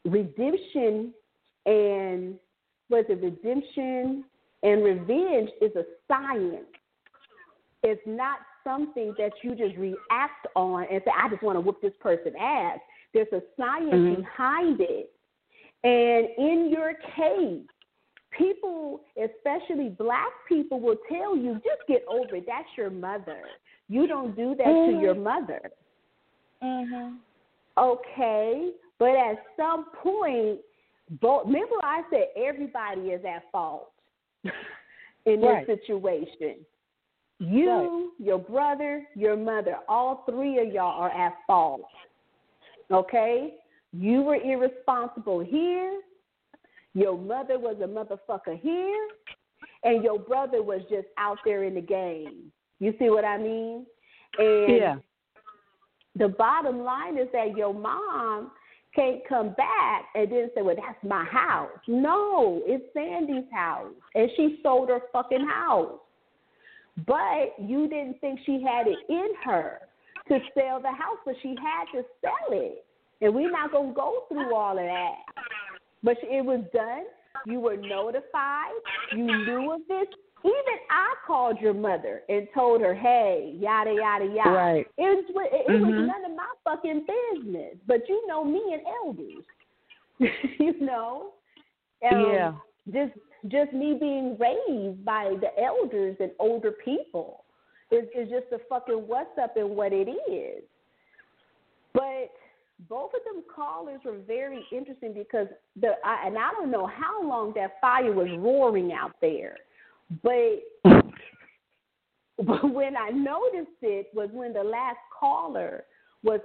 redemption and redemption and revenge is a science. It's not something that you just react on and say, I just want to whoop this person's ass. There's a science behind it. And in your case, people, especially black people, will tell you, just get over it. That's your mother. You don't do that to your mother. Okay, but at some point, remember I said everybody is at fault in this situation. You, your brother, your mother, all three of y'all are at fault. Okay? You were irresponsible here. Your mother was a motherfucker here. And your brother was just out there in the game. You see what I mean? And the bottom line is that your mom can't come back and then say, well, that's my house. No, it's Sandy's house. And she sold her fucking house. But you didn't think she had it in her to sell the house, but she had to sell it. And we're not going to go through all of that. But it was done. You were notified. You knew of this. Even I called your mother and told her, hey, yada, yada, yada. Right. It was none of my fucking business. But you know me and elders. You know? Just me being raised by the elders and older people is just a fucking what's up and what it is. But both of them callers were very interesting because I don't know how long that fire was roaring out there, but when I noticed it was when the last caller was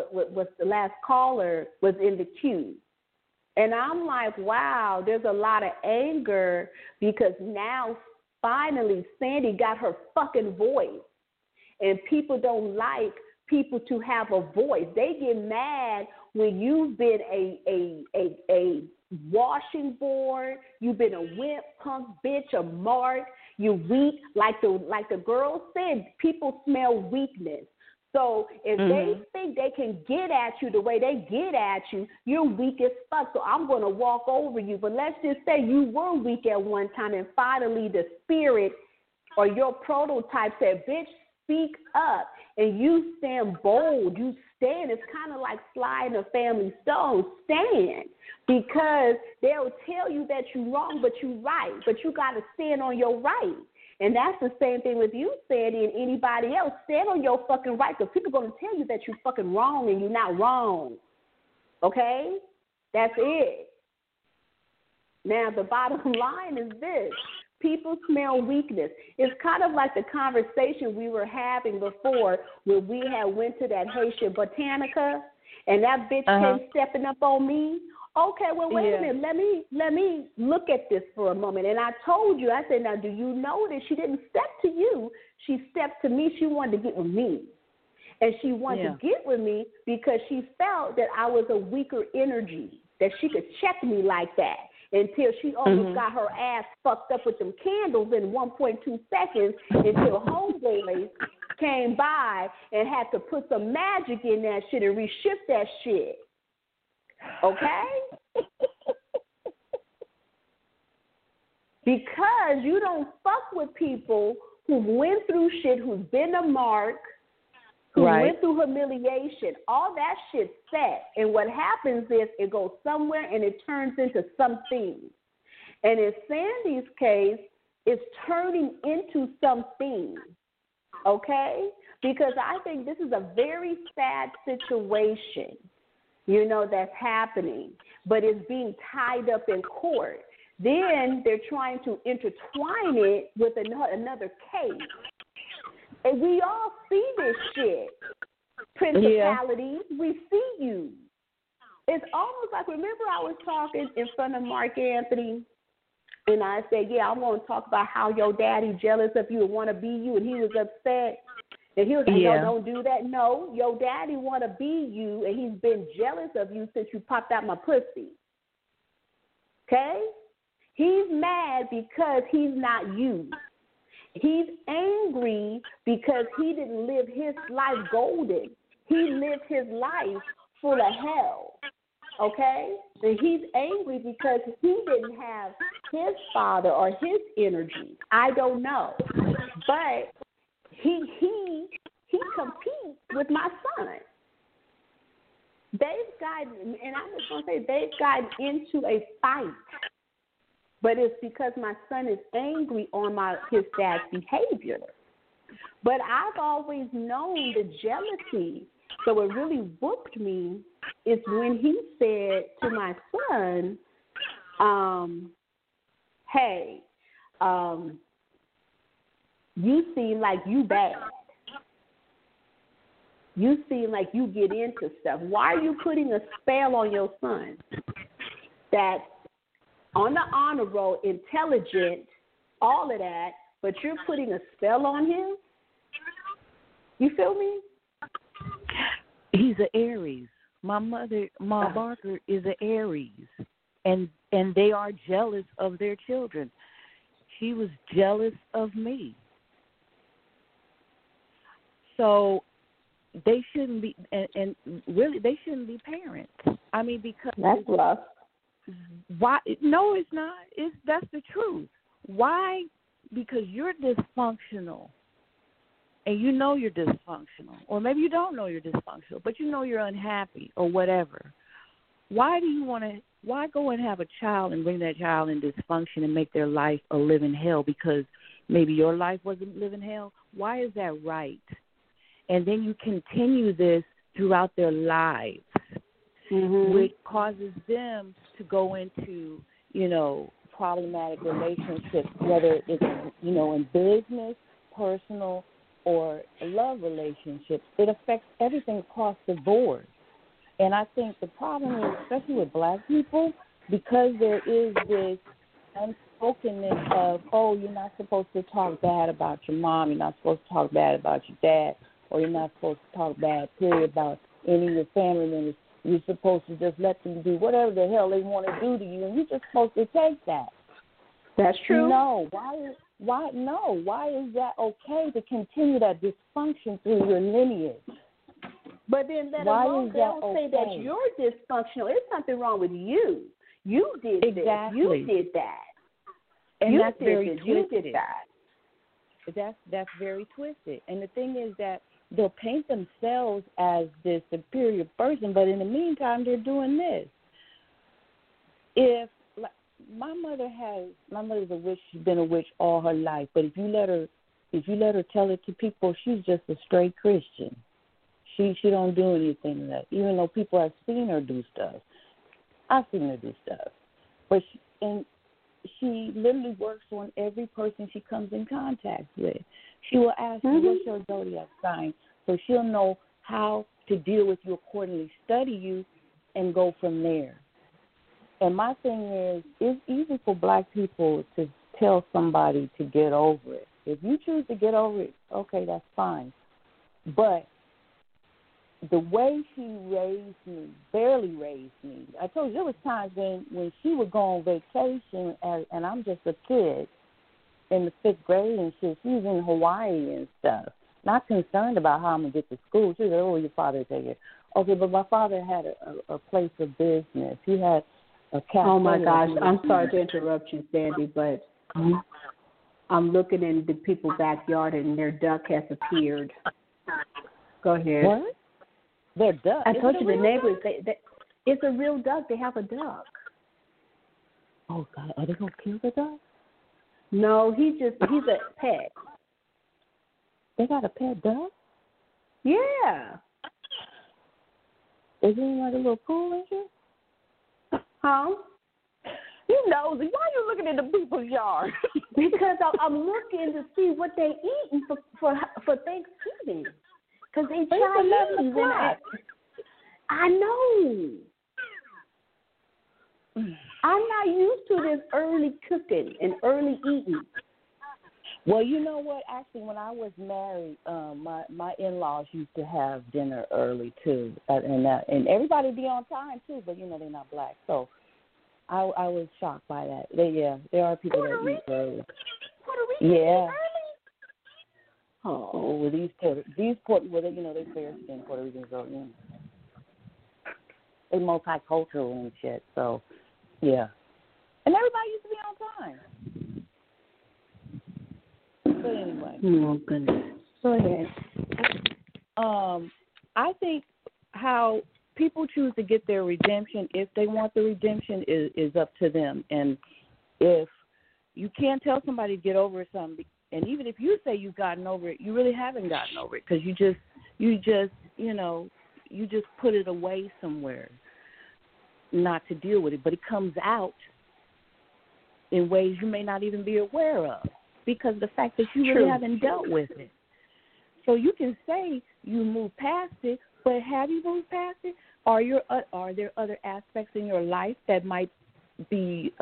in the queue. And I'm like, wow, there's a lot of anger because now finally Sandy got her fucking voice. And people don't like people to have a voice. They get mad when you've been a washing board, you've been a wimp, punk, bitch, a mark, you weak. Like the girl said, people smell weakness. So if they think they can get at you the way they get at you, you're weak as fuck. So I'm going to walk over you. But let's just say you were weak at one time and finally the spirit or your prototype said, bitch, speak up. And you stand bold. You stand. It's kind of like sliding a family stone. Stand. Because they'll tell you that you're wrong, but you're right. But you got to stand on your right. And that's the same thing with you, Sandy, and anybody else. Stand on your fucking right because people are going to tell you that you're fucking wrong and you're not wrong. Okay? That's it. Now, the bottom line is this. People smell weakness. It's kind of like the conversation we were having before when we had went to that Haitian Botanica and that bitch came stepping up on me. Okay, well, wait a minute. Let me look at this for a moment. And I told you, I said, now, do you know that she didn't step to you? She stepped to me. She wanted to get with me. And she wanted to get with me because she felt that I was a weaker energy, that she could check me like that until she almost got her ass fucked up with them candles in 1.2 seconds until homeboys came by and had to put some magic in that shit and reshift that shit. Okay? Because you don't fuck with people who went through shit, who's been a mark, who went through humiliation. All that shit's set. And what happens is it goes somewhere and it turns into something. And in Sandy's case, it's turning into something. Okay? Because I think this is a very sad situation, you know, that's happening, but it's being tied up in court. Then they're trying to intertwine it with another case. And we all see this shit. Principalities, we see you. It's almost like, remember I was talking in front of Mark Anthony, and I said, yeah, I want to talk about how your daddy jealous of you and want to be you, and he was upset. And he was like, no, don't do that. No, your daddy want to be you, and he's been jealous of you since you popped out my pussy. Okay? He's mad because he's not you. He's angry because he didn't live his life golden. He lived his life full of hell. Okay? And he's angry because he didn't have his father or his energy. I don't know. But he competes with my son. They've gotten, and I'm just going to say, they've gotten into a fight. But it's because my son is angry on his dad's behavior. But I've always known the jealousy. So what really whooped me is when he said to my son, hey, you seem like you bad. You seem like you get into stuff. Why are you putting a spell on your son that on the honor roll, intelligent, all of that, but you're putting a spell on him? You feel me? He's an Aries. My mother, Ma Barker, is an Aries, and they are jealous of their children. She was jealous of me. So they shouldn't be, and really, they shouldn't be parents. I mean, because that's rough. Why? No, it's not. That's the truth. Why? Because you're dysfunctional, and you know you're dysfunctional, or maybe you don't know you're dysfunctional, but you know you're unhappy or whatever. Why do you want to? Why go and have a child and bring that child in dysfunction and make their life a living hell because maybe your life wasn't living hell? Why is that right? And then you continue this throughout their lives, which causes them to go into, problematic relationships, whether it's, in business, personal, or love relationships. It affects everything across the board. And I think the problem is, especially with black people, because there is this unspokenness of, oh, you're not supposed to talk bad about your mom, you're not supposed to talk bad about your dad, or you're not supposed to talk bad, period, about any of your family members. You're supposed to just let them do whatever the hell they want to do to you, and you're just supposed to take that. That's true. No. Why is that okay to continue that dysfunction through your lineage? But then that alone, they'll say that you're dysfunctional. There's something wrong with you. You did this. You did that. And that's very twisted. You did that. That's very twisted. And the thing is that they'll paint themselves as this superior person, but in the meantime, they're doing this. My mother's a witch. She's been a witch all her life. But if you let her tell it to people, she's just a straight Christian. She don't do anything like that. Even though people have seen her do stuff, I've seen her do stuff. But she literally works on every person she comes in contact with. She will ask you, what's your zodiac sign? So she'll know how to deal with you accordingly, study you, and go from there. And my thing is, it's easy for black people to tell somebody to get over it. If you choose to get over it, okay, that's fine. But the way she raised me, barely raised me. I told you there was times when she would go on vacation and I'm just a kid in the 5th grade and shit. She was in Hawaii and stuff. Not concerned about how I'm going to get to school. She said, oh, your father take it. Okay, but my father had a place of business. He had a cafe. Oh, my gosh. I'm sorry to interrupt you, Sandy, but I'm looking in the people's backyard and their duck has appeared. Go ahead. What? Their duck? I told you the neighbors, it's a real duck. They have a duck. Oh, God. Are they going to kill the duck? No, he's a pet. They got a pet duck? Yeah. Is it like a little pool in here? Huh? You nosy. Why are you looking into people's yard? Because I'm looking to see what they eating for Thanksgiving. Because they Chinese. I know. I'm not used to this early cooking and early eating. Well, you know what? Actually, when I was married, my in-laws used to have dinner early too, and everybody be on time too. But they're not black, so I was shocked by that. There are people that eat early. Puerto Rican eat early. Oh, well, they're fair skinned Puerto Ricans. they multicultural and shit. So, yeah. And everybody used to be on time. But anyway. Oh, goodness. Go ahead. I think how people choose to get their redemption, if they want the redemption, is up to them. And if you can't tell somebody to get over something, and even if you say you've gotten over it, you really haven't gotten over it, because you just put it away somewhere, not to deal with it. But it comes out in ways you may not even be aware of, because of the fact that you really haven't dealt with it. So you can say you moved past it, but have you moved past it? Are there other aspects in your life that might be,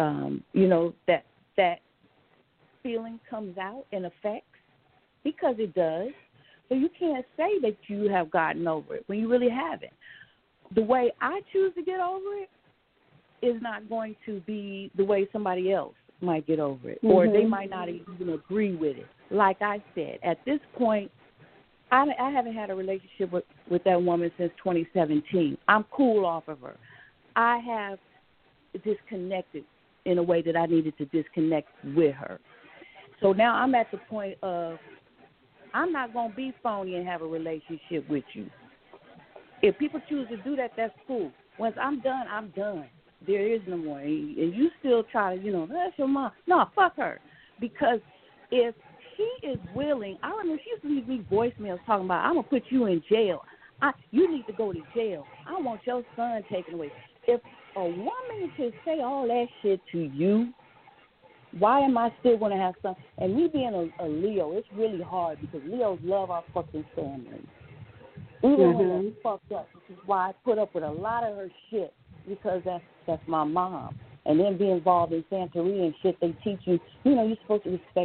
that feeling comes out and affects? Because it does. So you can't say that you have gotten over it when you really haven't. The way I choose to get over it is not going to be the way somebody else might get over it, or they might not even agree with it. Like I said, at this point, I haven't had a relationship with that woman since 2017. I'm cool off of her. I have disconnected in a way that I needed to disconnect with her. So now I'm at the point of, I'm not going to be phony and have a relationship with you. If people choose to do that, that's cool. Once I'm done, I'm done. There is no more. And you still try to, that's your mom. No, fuck her. Because if she is willing, I remember she used to leave me voicemails talking about, I'm going to put you in jail. You need to go to jail. I want your son taken away. If a woman can say all that shit to you, why am I still going to have some? And me being a Leo, it's really hard, because Leos love our fucking family. Even when they're fucked up, which is why I put up with a lot of her shit, because that's my mom. And then be involved in Santeria and shit, they teach you, you're supposed to respect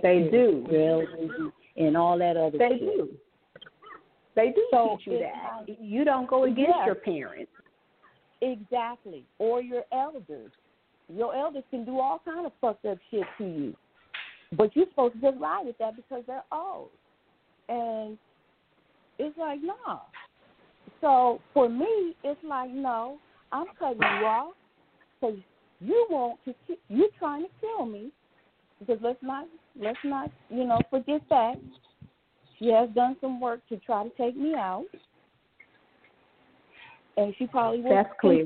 and all that other shit. They do teach you that. You don't go against your parents. Exactly. Or your elders. Your elders can do all kind of fucked up shit to you. But you're supposed to just ride with that because they're old. And it's like, nah. So for me, it's like, no, I'm cutting you off because you're trying to kill me. Because let's not, forget that. She has done some work to try to take me out. And she probably will. That's clear.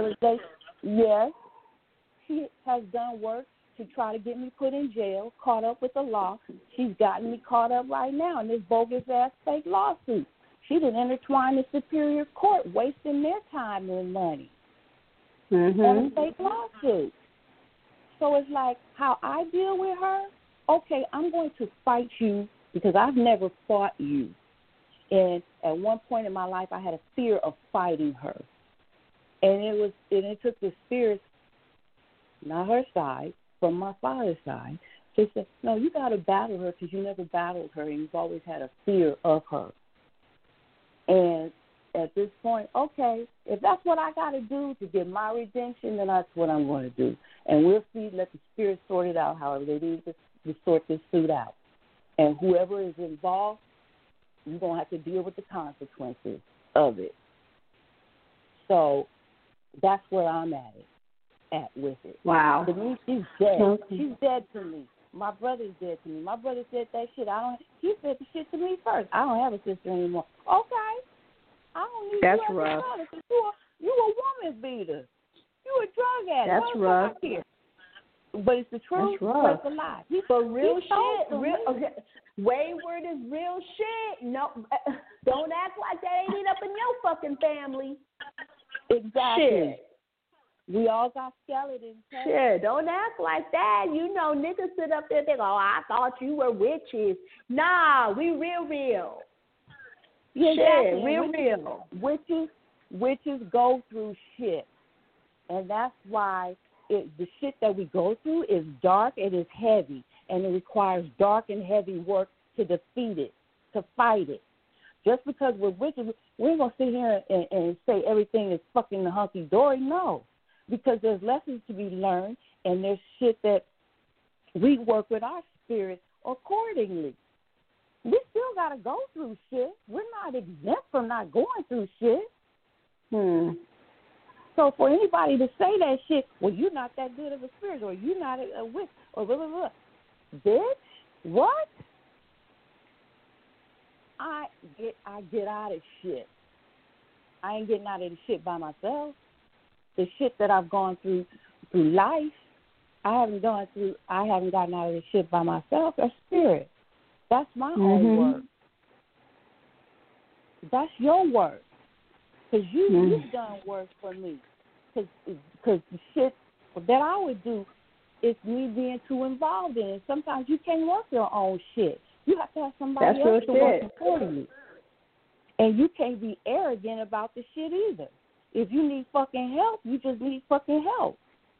Yes, she has done work to try to get me put in jail, caught up with the law. She's gotten me caught up right now in this bogus-ass fake lawsuit. She didn't intertwine the Superior Court, wasting their time and money on a fake lawsuit. So it's like, how I deal with her, okay, I'm going to fight you because I've never fought you. And at one point in my life, I had a fear of fighting her. And it took the spirit, not her side, from my father's side. They said, no, you got to battle her because you never battled her and you've always had a fear of her. And at this point, okay, if that's what I got to do to get my redemption, then that's what I'm going to do. And we'll see, let the spirit sort it out however they need to sort this suit out. And whoever is involved, you're going to have to deal with the consequences of it. So that's where I'm at with it. Wow. To me, she's dead. She's dead to me. My brother's dead to me. My brother said that shit. He said the shit to me first. I don't have a sister anymore. Okay. I don't need That's you as rough. a brother. You a woman beater. You a drug addict. That's rough. But it's the truth. That's rough. It's a lie. For real shit. Wayward is real shit. No, don't act like that ain't it up in your fucking family. Exactly. Shit. We all got skeletons. Hey? Shit, don't act like that. Niggas sit up there and think, oh, I thought you were witches. Nah, we real. Yeah, shit, exactly. real. Witches go through shit. And that's why the shit that we go through is dark, it is heavy, and it requires dark and heavy work to defeat it, to fight it. Just because we're witches, we ain't going to sit here and say everything is fucking hunky-dory. No, because there's lessons to be learned, and there's shit that we work with our spirit accordingly. We still got to go through shit. We're not exempt from not going through shit. So for anybody to say that shit, well, you're not that good of a spirit, or you're not a witch, or blah, blah, blah. Bitch, what? I get out of shit. I ain't getting out of the shit by myself. The shit that I've gone through life, I haven't gotten out of the shit by myself. That's spirit. That's my own work. That's your work. Because you've done work for me. Because the shit that I would do is me being too involved in it. Sometimes you can't work your own shit. You have to have somebody else to work for you. And you can't be arrogant about the shit either. If you need fucking help, you just need fucking help.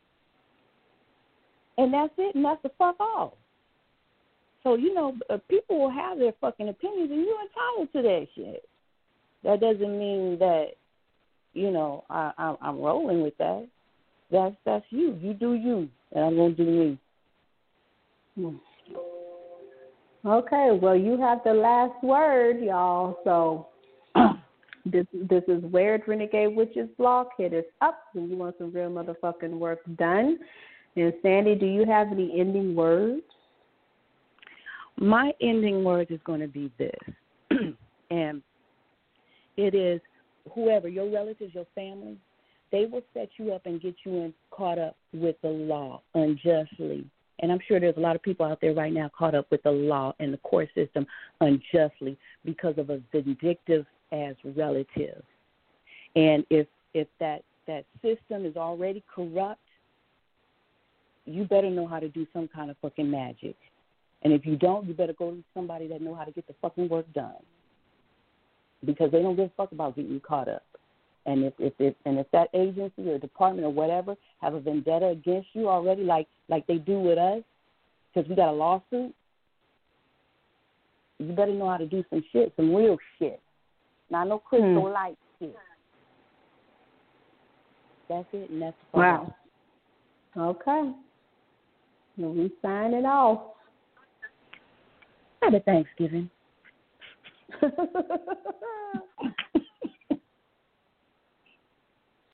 And that's it, and that's the fuck off. So, people will have their fucking opinions, and you're entitled to that shit. That doesn't mean that, I'm rolling with that. That's you. You do you, and I'm going to do me. Okay, well, you have the last word, y'all. So this is Weird Renegade Witches blog. Hit us up when you want some real motherfucking work done. And Sandy, do you have any ending words? My ending word is going to be this, and it is whoever, your relatives, your family, they will set you up and get you caught up with the law unjustly. And I'm sure there's a lot of people out there right now caught up with the law and the court system unjustly because of a vindictive as relative. And if that system is already corrupt, you better know how to do some kind of fucking magic. And if you don't, you better go to somebody that know how to get the fucking work done. Because they don't give a fuck about getting you caught up. And if that agency or department or whatever have a vendetta against you already, like they do with us, because we got a lawsuit, you better know how to do some shit, some real shit. Not no crystal light shit. That's it, and that's the wow. Okay. Well, we sign it off. Happy Thanksgiving.